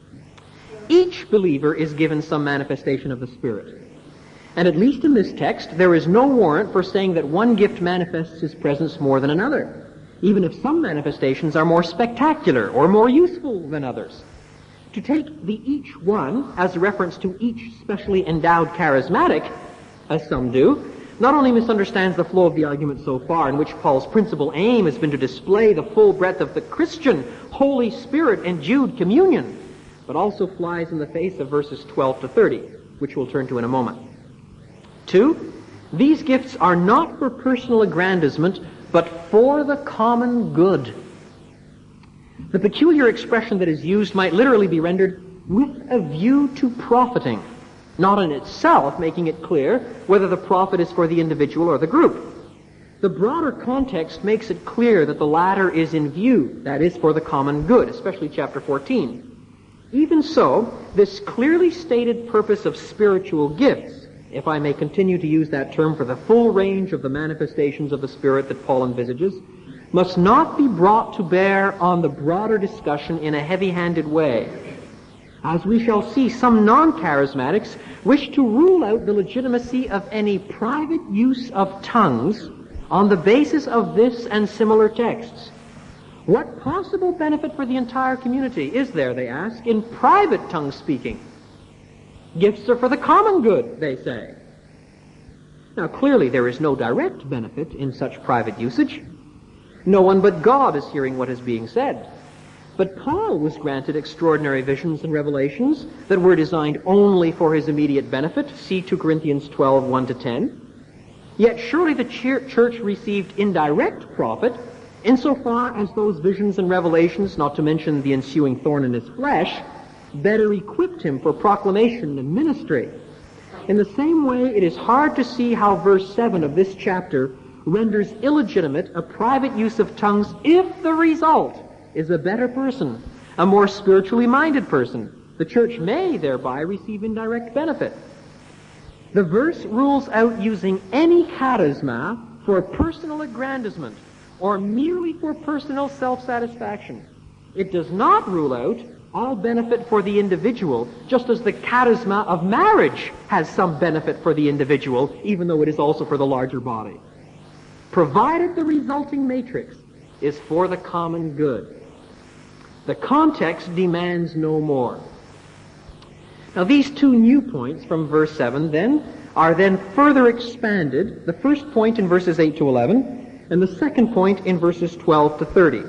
each believer is given some manifestation of the Spirit. And at least in this text, there is no warrant for saying that one gift manifests his presence more than another, even if some manifestations are more spectacular or more useful than others. To take the each one as a reference to each specially endowed charismatic, as some do, not only misunderstands the flow of the argument so far, in which Paul's principal aim has been to display the full breadth of the Christian, Holy Spirit-endued communion, but also flies in the face of verses 12 to 30, which we'll turn to in a moment. 2, these gifts are not for personal aggrandizement, but for the common good. The peculiar expression that is used might literally be rendered with a view to profiting, not in itself making it clear whether the profit is for the individual or the group. The broader context makes it clear that the latter is in view, that is, for the common good, especially chapter 14. Even so, this clearly stated purpose of spiritual gifts, if I may continue to use that term for the full range of the manifestations of the Spirit that Paul envisages, must not be brought to bear on the broader discussion in a heavy-handed way. As we shall see, some non-charismatics wish to rule out the legitimacy of any private use of tongues on the basis of this and similar texts. What possible benefit for the entire community is there, they ask, in private tongue speaking? Gifts are for the common good, they say. Now, clearly there is no direct benefit in such private usage. No one but God is hearing what is being said. But Paul was granted extraordinary visions and revelations that were designed only for his immediate benefit. See 2 Corinthians 12, 1-10. Yet surely the church received indirect profit insofar as those visions and revelations, not to mention the ensuing thorn in his flesh, better equipped him for proclamation and ministry. In the same way, it is hard to see how verse 7 of this chapter renders illegitimate a private use of tongues if the result is a better person, a more spiritually minded person. The church may thereby receive indirect benefit. The verse rules out using any charisma for personal aggrandizement or merely for personal self-satisfaction. It does not rule out all benefit for the individual, just as the charisma of marriage has some benefit for the individual, even though it is also for the larger body, provided the resulting matrix is for the common good. The context demands no more. Now, these two new points from verse 7 then are then further expanded, the first point in verses 8 to 11, and the second point in verses 12 to 30.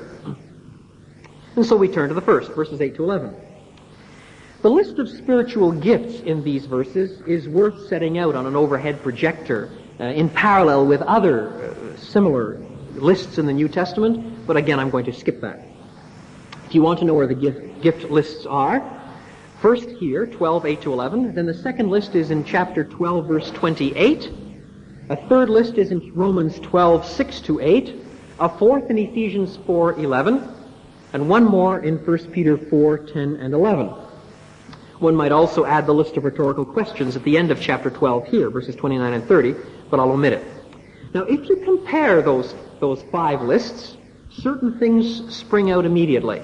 And so we turn to the first, verses 8 to 11. The list of spiritual gifts in these verses is worth setting out on an overhead projector in parallel with other similar lists in the New Testament, but again, I'm going to skip that. If you want to know where the gift lists are, first here, 12, 8 to 11. Then the second list is in chapter 12, verse 28. A third list is in Romans 12, 6 to 8. A fourth in Ephesians 4, 11. and one more in 1 Peter 4, 10, and 11. One might also add the list of rhetorical questions at the end of chapter 12 here, verses 29 and 30, but I'll omit it. Now, if you compare those 5 lists, certain things spring out immediately.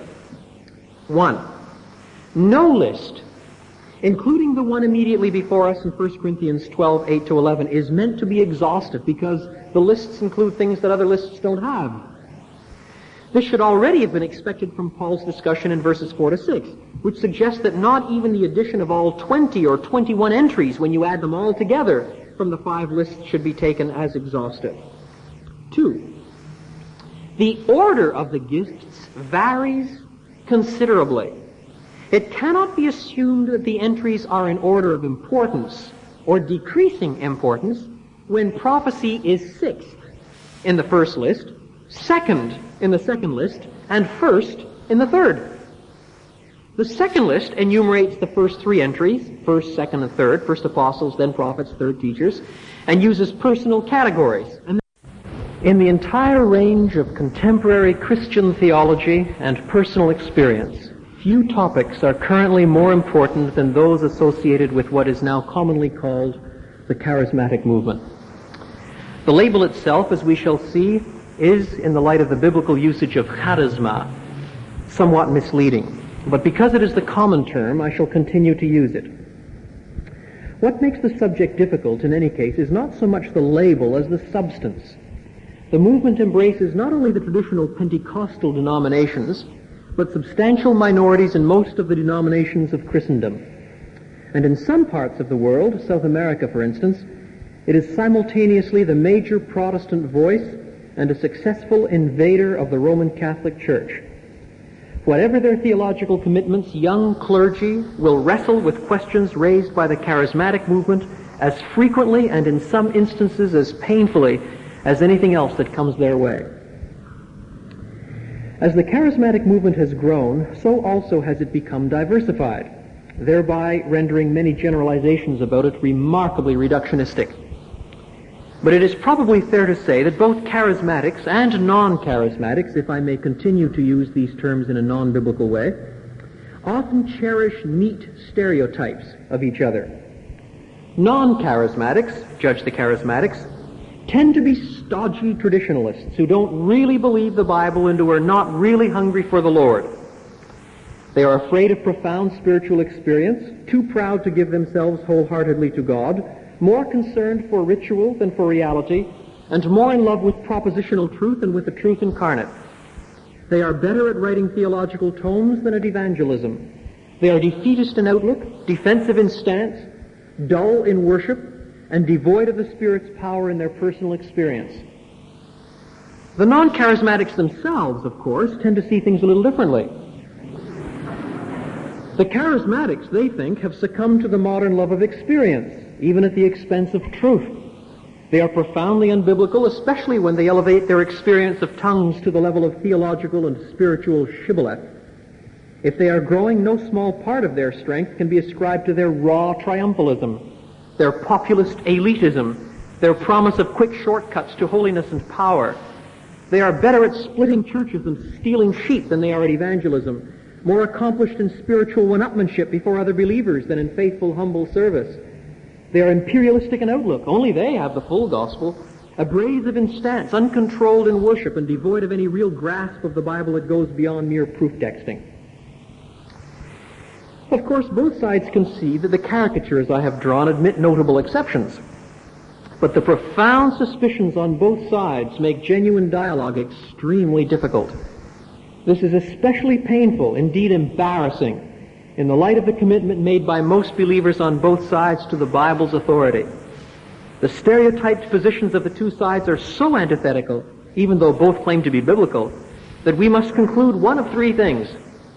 1. No list, including the one immediately before us in 1 Corinthians 12, 8 to 11, is meant to be exhaustive because the lists include things that other lists don't have. This should already have been expected from Paul's discussion in verses 4 to 6, which suggests that not even the addition of all 20 or 21 entries, when you add them all together from the 5 lists, should be taken as exhaustive. 2. The order of the gifts varies considerably. It cannot be assumed that the entries are in order of importance or decreasing importance when prophecy is 6th in the first list, 2nd in the second list, and 1st in the third. The second list enumerates the first 3 entries, 1st, 2nd, and 3rd, first apostles, then prophets, third teachers, and uses personal categories. And in the entire range of contemporary Christian theology and personal experience, few topics are currently more important than those associated with what is now commonly called the charismatic movement. The label itself, as we shall see, is, in the light of the biblical usage of charisma, somewhat misleading. But because it is the common term, I shall continue to use it. What makes the subject difficult, in any case, is not so much the label as the substance. The movement embraces not only the traditional Pentecostal denominations, but substantial minorities in most of the denominations of Christendom. And in some parts of the world, South America for instance, it is simultaneously the major Protestant voice and a successful invader of the Roman Catholic Church. Whatever their theological commitments, young clergy will wrestle with questions raised by the charismatic movement as frequently and in some instances as painfully as anything else that comes their way. As the charismatic movement has grown, so also has it become diversified, thereby rendering many generalizations about it remarkably reductionistic. But it is probably fair to say that both charismatics and non-charismatics, if I may continue to use these terms in a non-biblical way, often cherish neat stereotypes of each other. Non-charismatics, judge the charismatics, tend to be stodgy traditionalists who don't really believe the Bible and who are not really hungry for the Lord. They are afraid of profound spiritual experience, too proud to give themselves wholeheartedly to God, more concerned for ritual than for reality, and more in love with propositional truth than with the truth incarnate. They are better at writing theological tomes than at evangelism. They are defeatist in outlook, defensive in stance, dull in worship, and devoid of the Spirit's power in their personal experience. The non-charismatics themselves, of course, tend to see things a little differently. The charismatics, they think, have succumbed to the modern love of experience, even at the expense of truth. They are profoundly unbiblical, especially when they elevate their experience of tongues to the level of theological and spiritual shibboleth. If they are growing, no small part of their strength can be ascribed to their raw triumphalism, their populist elitism, their promise of quick shortcuts to holiness and power. They are better at splitting churches and stealing sheep than they are at evangelism, more accomplished in spiritual one-upmanship before other believers than in faithful, humble service. They are imperialistic in outlook. Only they have the full gospel. Abrasive in stance, uncontrolled in worship, and devoid of any real grasp of the Bible that goes beyond mere proof texting. Of course, both sides concede that the caricatures I have drawn admit notable exceptions. But the profound suspicions on both sides make genuine dialogue extremely difficult. This is especially painful, indeed embarrassing, in the light of the commitment made by most believers on both sides to the Bible's authority. The stereotyped positions of the two sides are so antithetical, even though both claim to be biblical, that we must conclude one of 3 things.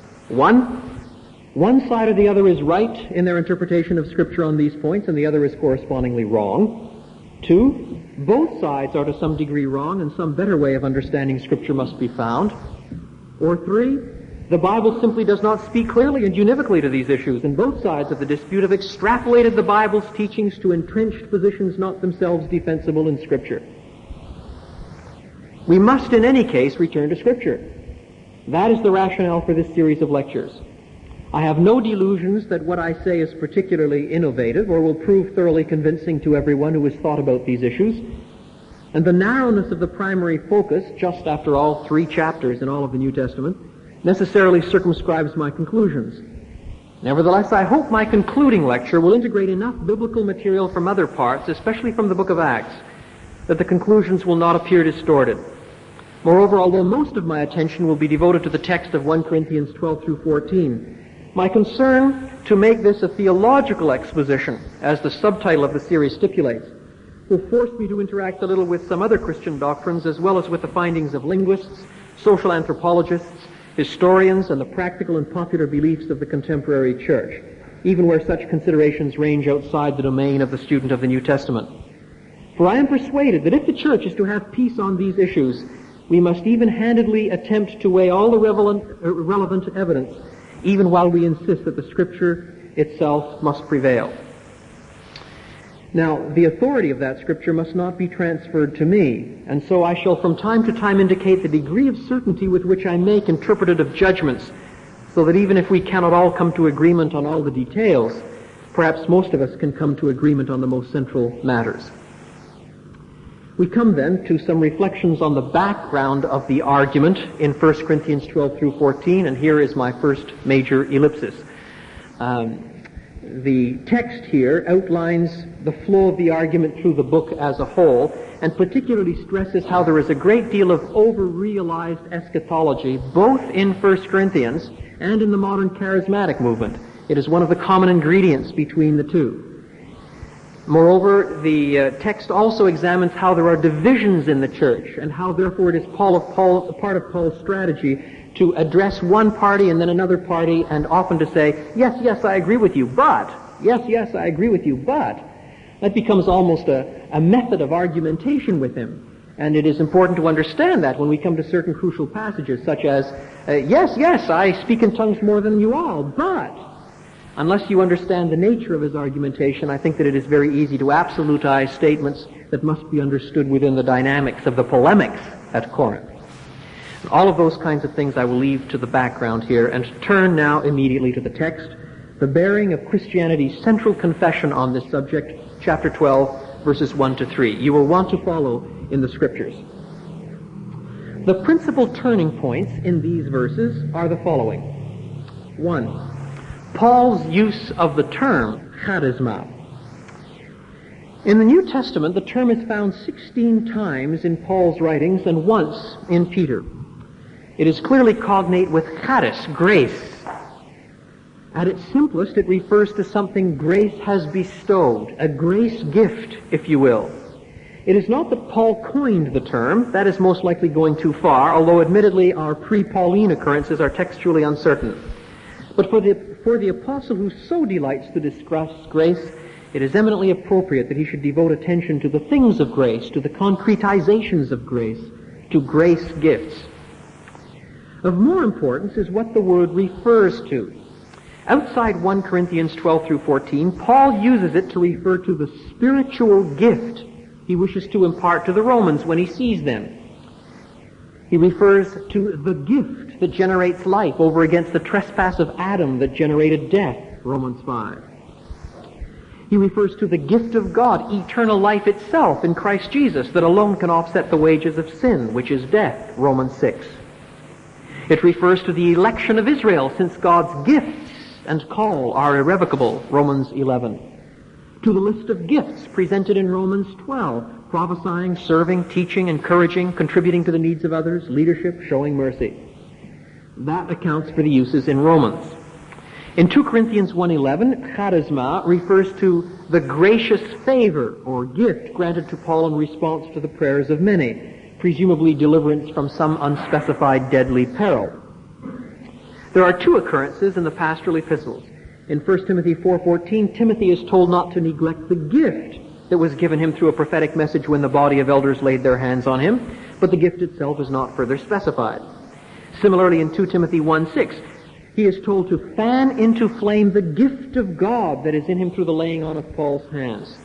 1 side or the other is right in their interpretation of Scripture on these points, and the other is correspondingly wrong. 2, both sides are to some degree wrong, and some better way of understanding Scripture must be found. Or 3, the Bible simply does not speak clearly and univocally to these issues, and both sides of the dispute have extrapolated the Bible's teachings to entrenched positions not themselves defensible in Scripture. We must, in any case, return to Scripture. That is the rationale for this series of lectures. I have no delusions that what I say is particularly innovative or will prove thoroughly convincing to everyone who has thought about these issues. And the narrowness of the primary focus, just after all 3 chapters in all of the New Testament, necessarily circumscribes my conclusions. Nevertheless, I hope my concluding lecture will integrate enough biblical material from other parts, especially from the book of Acts, that the conclusions will not appear distorted. Moreover, although most of my attention will be devoted to the text of 1 Corinthians 12 through 14, my concern to make this a theological exposition, as the subtitle of the series stipulates, will force me to interact a little with some other Christian doctrines as well as with the findings of linguists, social anthropologists, historians, and the practical and popular beliefs of the contemporary church, even where such considerations range outside the domain of the student of the New Testament. For I am persuaded that if the church is to have peace on these issues, we must even-handedly attempt to weigh all the relevant evidence, even while we insist that the Scripture itself must prevail. Now, the authority of that Scripture must not be transferred to me, and so I shall from time to time indicate the degree of certainty with which I make interpretative judgments, so that even if we cannot all come to agreement on all the details, perhaps most of us can come to agreement on the most central matters. We come then to some reflections on the background of the argument in 1 Corinthians 12 through 14, and here is my first major ellipsis. The text here outlines the flow of the argument through the book as a whole, and particularly stresses how there is a great deal of over-realized eschatology, both in 1 Corinthians and in the modern charismatic movement. It is one of the common ingredients between the two. Moreover, the text also examines how there are divisions in the church, and how therefore it is part of Paul's strategy to address one party and then another party, and often to say, yes, I agree with you, but, yes, I agree with you, but. That becomes almost a method of argumentation with him. And it is important to understand that when we come to certain crucial passages, such as, yes, I speak in tongues more than you all, but. Unless you understand the nature of his argumentation, I think that it is very easy to absolutize statements that must be understood within the dynamics of the polemics at Corinth. All of those kinds of things I will leave to the background here and turn now immediately to the text, the bearing of Christianity's central confession on this subject, chapter 12, verses 1 to 3. You will want to follow in the Scriptures. The principal turning points in these verses are the following. 1. Paul's use of the term charisma. In the New Testament, the term is found 16 times in Paul's writings and once in Peter. It is clearly cognate with charis, grace. At its simplest, it refers to something grace has bestowed, a grace gift, if you will. It is not that Paul coined the term. That is most likely going too far, although admittedly our pre-Pauline occurrences are textually uncertain. But for the apostle who so delights to discuss grace, it is eminently appropriate that he should devote attention to the things of grace, to the concretizations of grace, to grace gifts. Of more importance is what the word refers to. Outside 1 Corinthians 12 through 14, Paul uses it to refer to the spiritual gift he wishes to impart to the Romans when he sees them. He refers to the gift that generates life over against the trespass of Adam that generated death, Romans 5. He refers to the gift of God, eternal life itself in Christ Jesus, that alone can offset the wages of sin, which is death, Romans 6. It refers to the election of Israel, since God's gifts and call are irrevocable, Romans 11. To the list of gifts presented in Romans 12, prophesying, serving, teaching, encouraging, contributing to the needs of others, leadership, showing mercy. That accounts for the uses in Romans. In 2 Corinthians 1:11, charisma refers to the gracious favor or gift granted to Paul in response to the prayers of many, presumably deliverance from some unspecified deadly peril. There are 2 occurrences in the pastoral epistles. In 1 Timothy 4:14, Timothy is told not to neglect the gift that was given him through a prophetic message when the body of elders laid their hands on him, but the gift itself is not further specified. Similarly, in 2 Timothy 1:6, he is told to fan into flame the gift of God that is in him through the laying on of Paul's hands.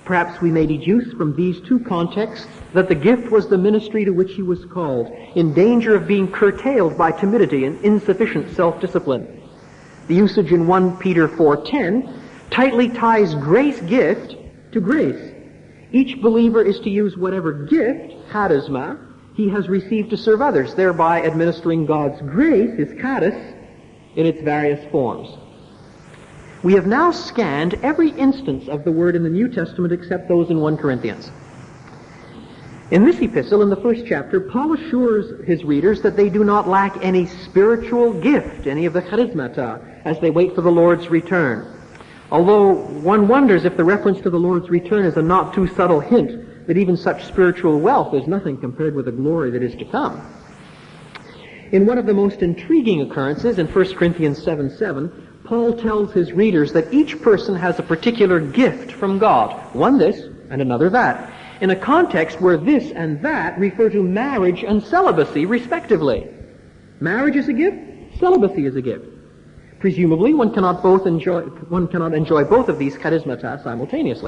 Perhaps we may deduce from these two contexts that the gift was the ministry to which he was called, in danger of being curtailed by timidity and insufficient self-discipline. The usage in 1 Peter 4:10 tightly ties grace gift to grace. Each believer is to use whatever gift, charisma, he has received to serve others, thereby administering God's grace, his charis, in its various forms. We have now scanned every instance of the word in the New Testament except those in 1 Corinthians. In this epistle, in the first chapter, Paul assures his readers that they do not lack any spiritual gift, any of the charismata, as they wait for the Lord's return. Although one wonders if the reference to the Lord's return is a not too subtle hint that even such spiritual wealth is nothing compared with the glory that is to come. In one of the most intriguing occurrences, in 1 Corinthians 7:7, Paul tells his readers that each person has a particular gift from God, one this and another that, in a context where this and that refer to marriage and celibacy, respectively. Marriage is a gift, celibacy is a gift. Presumably, one cannot enjoy both of these charismata simultaneously.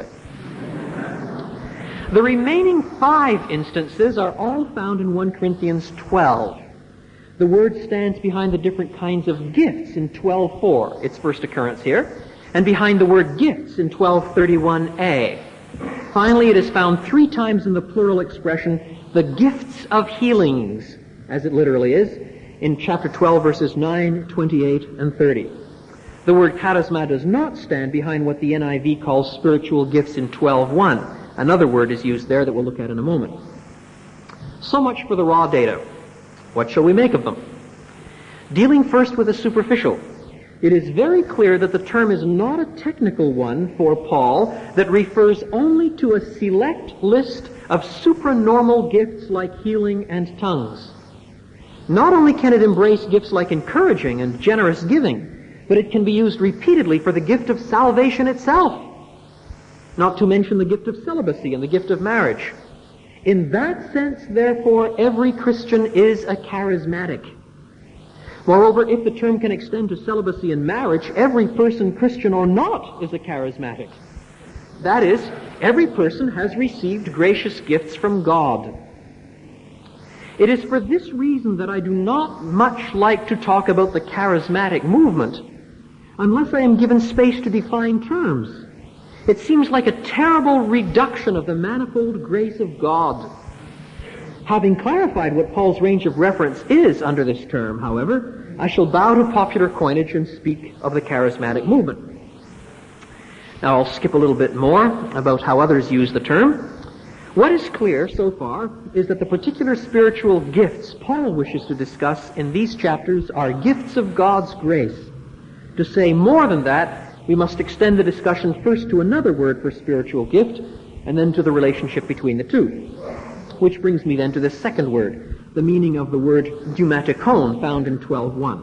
The remaining 5 instances are all found in 1 Corinthians 12. The word stands behind the different kinds of gifts in 12:4, its first occurrence here, and behind the word gifts in 12:31a. Finally, it is found 3 times in the plural expression, the gifts of healings, as it literally is, in chapter 12, verses 9, 28, and 30. The word charisma does not stand behind what the NIV calls spiritual gifts in 12:1. Another word is used there that we'll look at in a moment. So much for the raw data. What shall we make of them? Dealing first with the superficial, it is very clear that the term is not a technical one for Paul that refers only to a select list of supranormal gifts like healing and tongues. Not only can it embrace gifts like encouraging and generous giving, but it can be used repeatedly for the gift of salvation itself, not to mention the gift of celibacy and the gift of marriage. In that sense, therefore, every Christian is a charismatic. Moreover, if the term can extend to celibacy and marriage, every person, Christian or not, is a charismatic. That is, every person has received gracious gifts from God. It is for this reason that I do not much like to talk about the charismatic movement unless I am given space to define terms. It seems like a terrible reduction of the manifold grace of God. Having clarified what Paul's range of reference is under this term, however, I shall bow to popular coinage and speak of the charismatic movement. Now I'll skip a little bit more about how others use the term. What is clear so far is that the particular spiritual gifts Paul wishes to discuss in these chapters are gifts of God's grace. To say more than that, we must extend the discussion first to another word for spiritual gift, and then to the relationship between the two. Which brings me then to the second word, the meaning of the word pneumatikon, found in 12:1.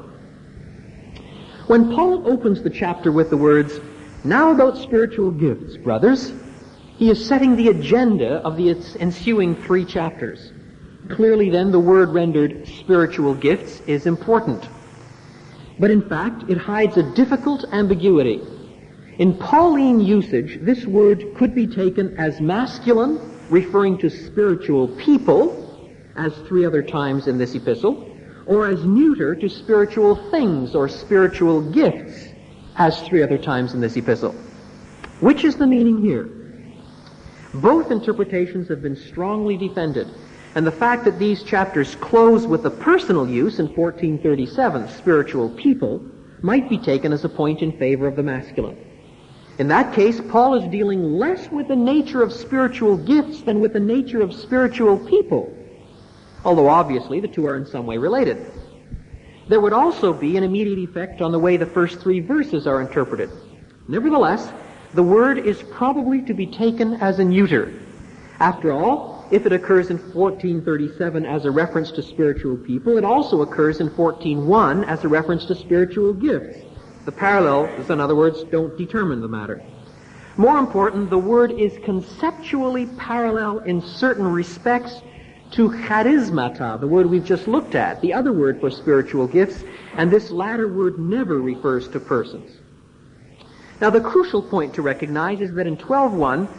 When Paul opens the chapter with the words, "Now about spiritual gifts, brothers," he is setting the agenda of the ensuing 3 chapters. Clearly then, the word rendered spiritual gifts is important. But in fact, it hides a difficult ambiguity. In Pauline usage, this word could be taken as masculine, referring to spiritual people, as 3 other times in this epistle, or as neuter to spiritual things or spiritual gifts, as 3 other times in this epistle. Which is the meaning here? Both interpretations have been strongly defended, and the fact that these chapters close with the personal use in 14:37, spiritual people, might be taken as a point in favor of the masculine. In that case, Paul is dealing less with the nature of spiritual gifts than with the nature of spiritual people, although obviously the two are in some way related. There would also be an immediate effect on the way the first 3 verses are interpreted. Nevertheless, the word is probably to be taken as a neuter. After all, if it occurs in 14:37 as a reference to spiritual people, it also occurs in 14:1 as a reference to spiritual gifts. The parallels, in other words, don't determine the matter. More important, the word is conceptually parallel in certain respects to charismata, the word we've just looked at, the other word for spiritual gifts, and this latter word never refers to persons. Now, the crucial point to recognize is that in 12:1,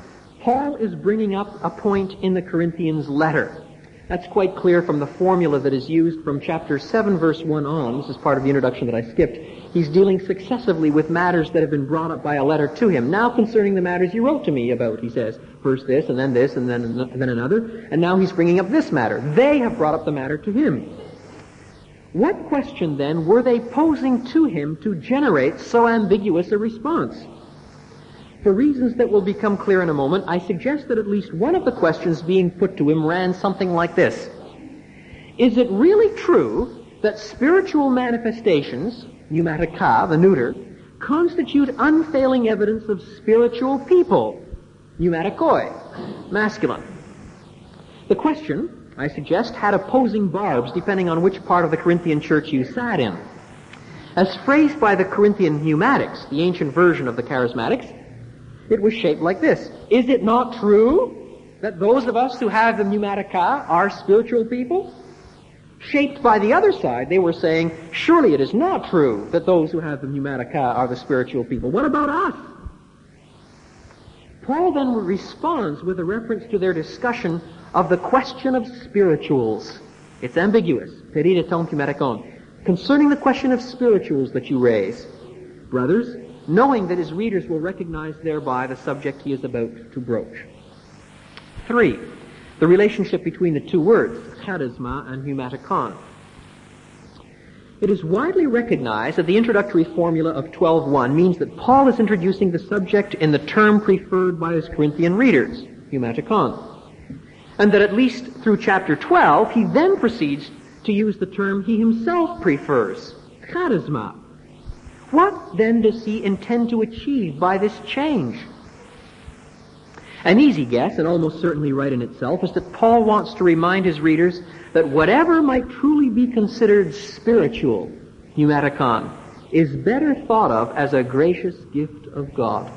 Paul is bringing up a point in the Corinthians letter. That's quite clear from the formula that is used from chapter 7, verse 1 on. This is part of the introduction that I skipped. He's dealing successively with matters that have been brought up by a letter to him. Now concerning the matters you wrote to me about, he says. First this, and then another. And now he's bringing up this matter. They have brought up the matter to him. What question, then, were they posing to him to generate so ambiguous a response? For reasons that will become clear in a moment, I suggest that at least one of the questions being put to him ran something like this. Is it really true that spiritual manifestations, pneumatica, the neuter, constitute unfailing evidence of spiritual people, pneumatikoi, masculine? The question, I suggest, had opposing barbs depending on which part of the Corinthian church you sat in. As phrased by the Corinthian pneumatics, the ancient version of the charismatics, it was shaped like this. Is it not true that those of us who have the pneumatica are spiritual people? Shaped by the other side, they were saying, surely it is not true that those who have the pneumatica are the spiritual people. What about us? Paul then responds with a reference to their discussion of the question of spirituals. It's ambiguous. Perideton pneumatikon. Concerning the question of spirituals that you raise, brothers, knowing that his readers will recognize thereby the subject he is about to broach. 3. The relationship between the two words, charisma and pneumatikon. It is widely recognized that the introductory formula of 12.1 means that Paul is introducing the subject in the term preferred by his Corinthian readers, pneumatikon, and that at least through chapter 12 he then proceeds to use the term he himself prefers, charisma. What then does he intend to achieve by this change? An easy guess, and almost certainly right in itself, is that Paul wants to remind his readers that whatever might truly be considered spiritual, pneumatikon, is better thought of as a gracious gift of God.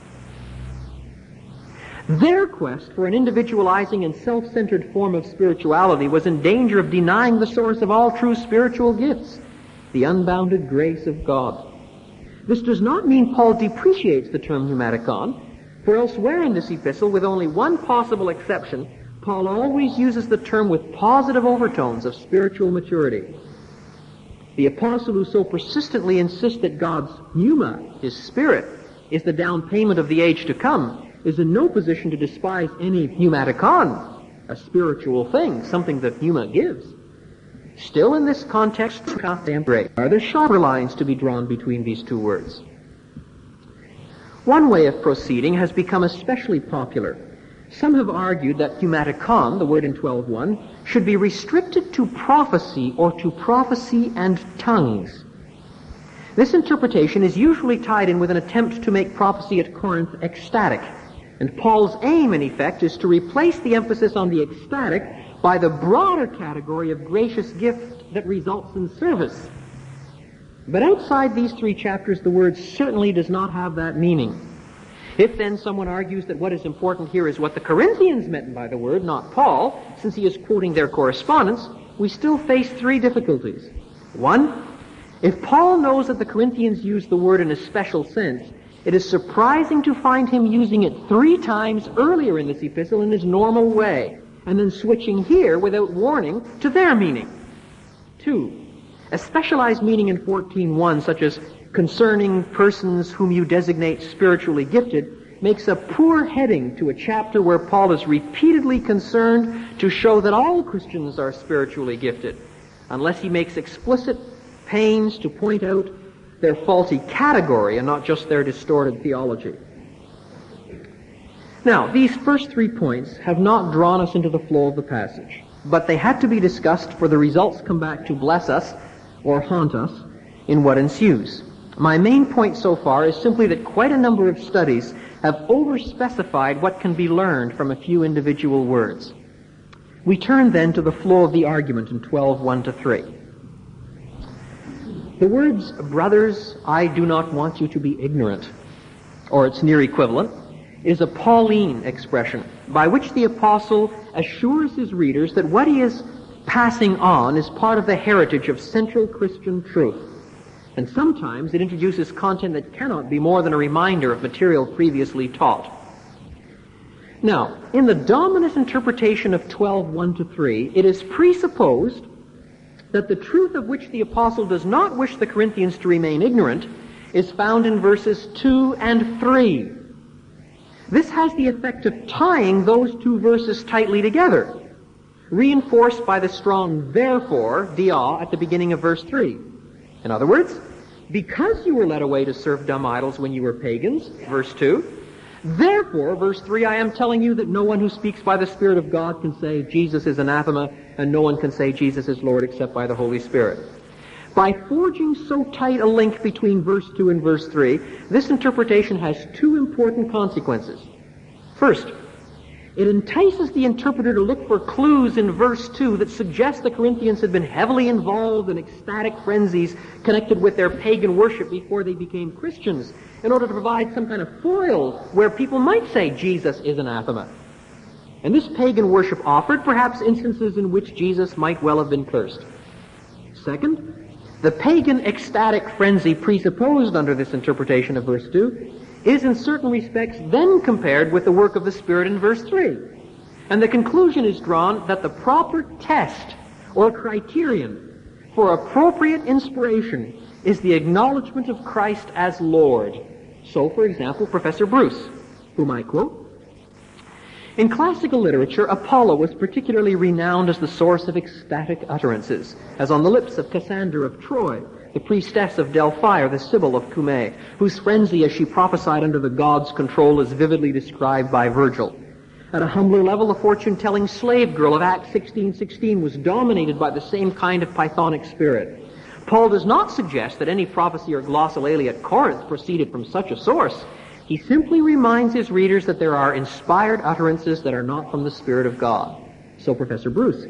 Their quest for an individualizing and self-centered form of spirituality was in danger of denying the source of all true spiritual gifts, the unbounded grace of God. This does not mean Paul depreciates the term pneumatikon, for elsewhere in this epistle, with only one possible exception, Paul always uses the term with positive overtones of spiritual maturity. The apostle who so persistently insists that God's pneuma, his spirit, is the down payment of the age to come, is in no position to despise any pneumatikon, a spiritual thing, something that pneuma gives. Still in this context, are there sharper lines to be drawn between these two words? One way of proceeding has become especially popular. Some have argued that pneumatikon, the word in 12.1, should be restricted to prophecy or to prophecy and tongues. This interpretation is usually tied in with an attempt to make prophecy at Corinth ecstatic, and Paul's aim, in effect, is to replace the emphasis on the ecstatic by the broader category of gracious gift that results in service. But outside these 3 chapters, the word certainly does not have that meaning. If then someone argues that what is important here is what the Corinthians meant by the word, not Paul, since he is quoting their correspondence, we still face 3 difficulties. 1, if Paul knows that the Corinthians use the word in a special sense, it is surprising to find him using it 3 times earlier in this epistle in his normal way, and then switching here without warning to their meaning. 2, a specialized meaning in 14.1, such as concerning persons whom you designate spiritually gifted, makes a poor heading to a chapter where Paul is repeatedly concerned to show that all Christians are spiritually gifted, unless he makes explicit pains to point out their faulty category and not just their distorted theology. Now, these first 3 points have not drawn us into the flow of the passage, but they had to be discussed for the results come back to bless us or haunt us in what ensues. My main point so far is simply that quite a number of studies have overspecified what can be learned from a few individual words. We turn then to the flow of the argument in 12:1-3. The words, brothers, I do not want you to be ignorant, or its near equivalent, is a Pauline expression by which the apostle assures his readers that what he is passing on is part of the heritage of central Christian truth. And sometimes it introduces content that cannot be more than a reminder of material previously taught. Now, in the dominant interpretation of 12:1-3, it is presupposed that the truth of which the apostle does not wish the Corinthians to remain ignorant is found in verses 2 and 3. This has the effect of tying those two verses tightly together, reinforced by the strong therefore, dia, at the beginning of verse 3. In other words, because you were led away to serve dumb idols when you were pagans, verse 2, therefore, verse 3, I am telling you that no one who speaks by the Spirit of God can say Jesus is anathema, and no one can say Jesus is Lord except by the Holy Spirit. By forging so tight a link between verse 2 and verse 3, this interpretation has two important consequences. First, it entices the interpreter to look for clues in verse 2 that suggest the Corinthians had been heavily involved in ecstatic frenzies connected with their pagan worship before they became Christians, in order to provide some kind of foil where people might say Jesus is anathema. And this pagan worship offered perhaps instances in which Jesus might well have been cursed. Second, the pagan ecstatic frenzy presupposed under this interpretation of verse 2 is in certain respects then compared with the work of the Spirit in verse 3. And the conclusion is drawn that the proper test or criterion for appropriate inspiration is the acknowledgement of Christ as Lord. So, for example, Professor Bruce, whom I quote, in classical literature, Apollo was particularly renowned as the source of ecstatic utterances, as on the lips of Cassandra of Troy, the priestess of Delphi, or the Sibyl of Cumae, whose frenzy as she prophesied under the god's control is vividly described by Virgil. At a humbler level, the fortune-telling slave girl of Acts 16:16 was dominated by the same kind of pythonic spirit. Paul does not suggest that any prophecy or glossolalia at Corinth proceeded from such a source. He simply reminds his readers that there are inspired utterances that are not from the Spirit of God. So Professor Bruce.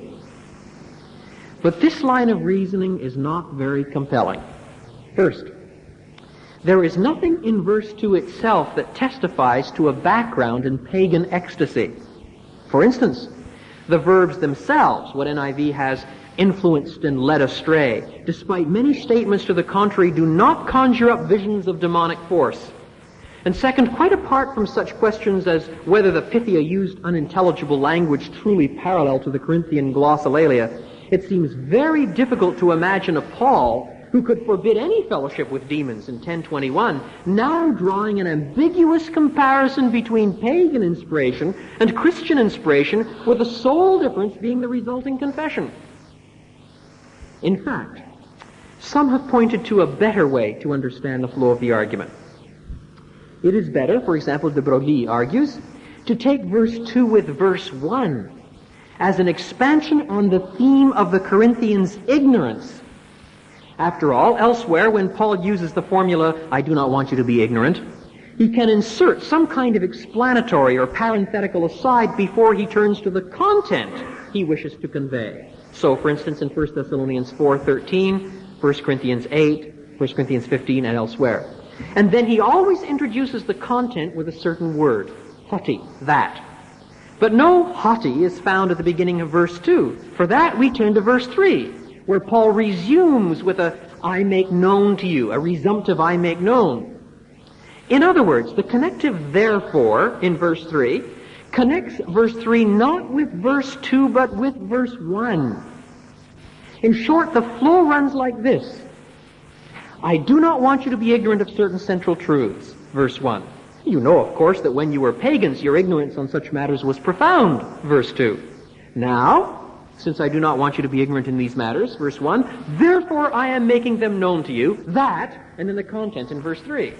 But this line of reasoning is not very compelling. First, there is nothing in verse 2 itself that testifies to a background in pagan ecstasy. For instance, the verbs themselves, what NIV has influenced and led astray, despite many statements to the contrary, do not conjure up visions of demonic force. And second, quite apart from such questions as whether the Pythia used unintelligible language truly parallel to the Corinthian glossolalia, it seems very difficult to imagine a Paul who could forbid any fellowship with demons in 10:21, now drawing an ambiguous comparison between pagan inspiration and Christian inspiration, with the sole difference being the resulting confession. In fact, some have pointed to a better way to understand the flow of the argument. It is better, for example, de Broglie argues, to take verse 2 with verse 1 as an expansion on the theme of the Corinthians' ignorance. After all, elsewhere, when Paul uses the formula, I do not want you to be ignorant, he can insert some kind of explanatory or parenthetical aside before he turns to the content he wishes to convey. So, for instance, in 1 Thessalonians 4:13, 1 Corinthians 8, 1 Corinthians 15, and elsewhere. And then he always introduces the content with a certain word, hoti, that. But no hoti is found at the beginning of verse 2. For that, we turn to verse 3, where Paul resumes with a I make known to you, a resumptive I make known. In other words, the connective therefore in verse 3 connects verse 3 not with verse 2, but with verse 1. In short, the flow runs like this. I do not want you to be ignorant of certain central truths, verse 1. You know, of course, that when you were pagans, your ignorance on such matters was profound, verse 2. Now, since I do not want you to be ignorant in these matters, verse 1, therefore I am making them known to you, that, and then the content in verse 3.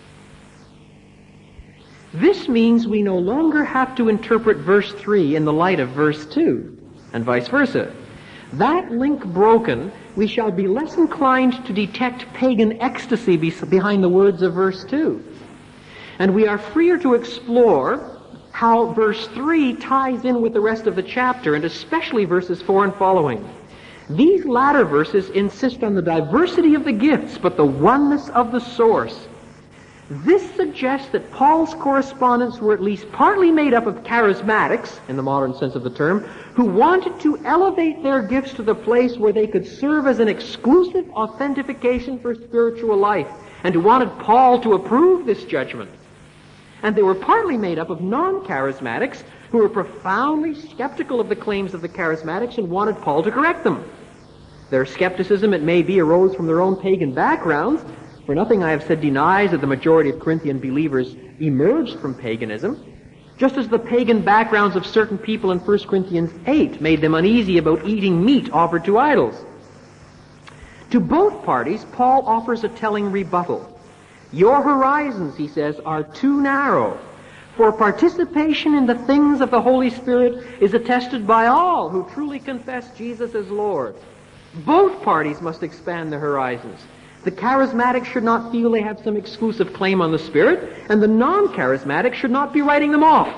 This means we no longer have to interpret verse 3 in the light of verse 2, and vice versa. That link broken, we shall be less inclined to detect pagan ecstasy behind the words of verse 2. And we are freer to explore how verse 3 ties in with the rest of the chapter, and especially verses 4 and following. These latter verses insist on the diversity of the gifts, but the oneness of the source. This suggests that Paul's correspondents were at least partly made up of charismatics, in the modern sense of the term, who wanted to elevate their gifts to the place where they could serve as an exclusive authentication for spiritual life, and who wanted Paul to approve this judgment. And they were partly made up of non-charismatics who were profoundly skeptical of the claims of the charismatics and wanted Paul to correct them. Their skepticism, it may be, arose from their own pagan backgrounds, for nothing I have said denies that the majority of Corinthian believers emerged from paganism, just as the pagan backgrounds of certain people in 1 Corinthians 8 made them uneasy about eating meat offered to idols. To both parties, Paul offers a telling rebuttal. Your horizons, he says, are too narrow, for participation in the things of the Holy Spirit is attested by all who truly confess Jesus as Lord. Both parties must expand their horizons. The charismatics should not feel they have some exclusive claim on the Spirit, and the non-charismatics should not be writing them off.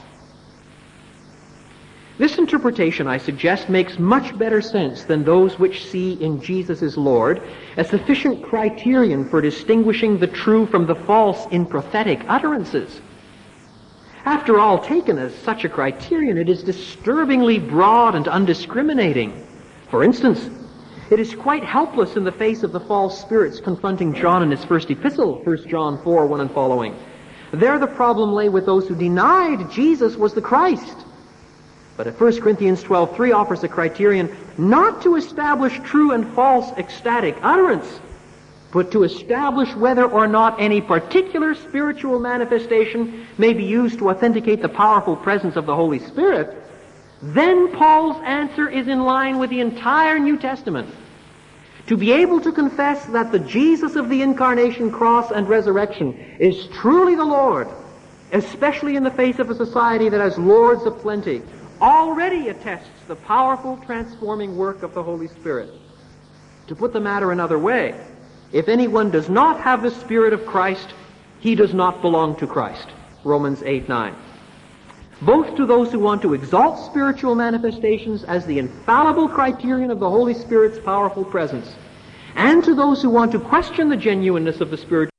This interpretation, I suggest, makes much better sense than those which see in Jesus as Lord a sufficient criterion for distinguishing the true from the false in prophetic utterances. After all, taken as such a criterion, it is disturbingly broad and undiscriminating. For instance, it is quite helpless in the face of the false spirits confronting John in his first epistle, 1 John 4:1 and following. There the problem lay with those who denied Jesus was the Christ. But if 1 Corinthians 12:3 offers a criterion not to establish true and false ecstatic utterance, but to establish whether or not any particular spiritual manifestation may be used to authenticate the powerful presence of the Holy Spirit, then Paul's answer is in line with the entire New Testament. To be able to confess that the Jesus of the incarnation, cross, and resurrection is truly the Lord, especially in the face of a society that has lords aplenty, already attests the powerful transforming work of the Holy Spirit. To put the matter another way, if anyone does not have the Spirit of Christ, he does not belong to Christ. Romans 8:9. Both to those who want to exalt spiritual manifestations as the infallible criterion of the Holy Spirit's powerful presence, and to those who want to question the genuineness of the spiritual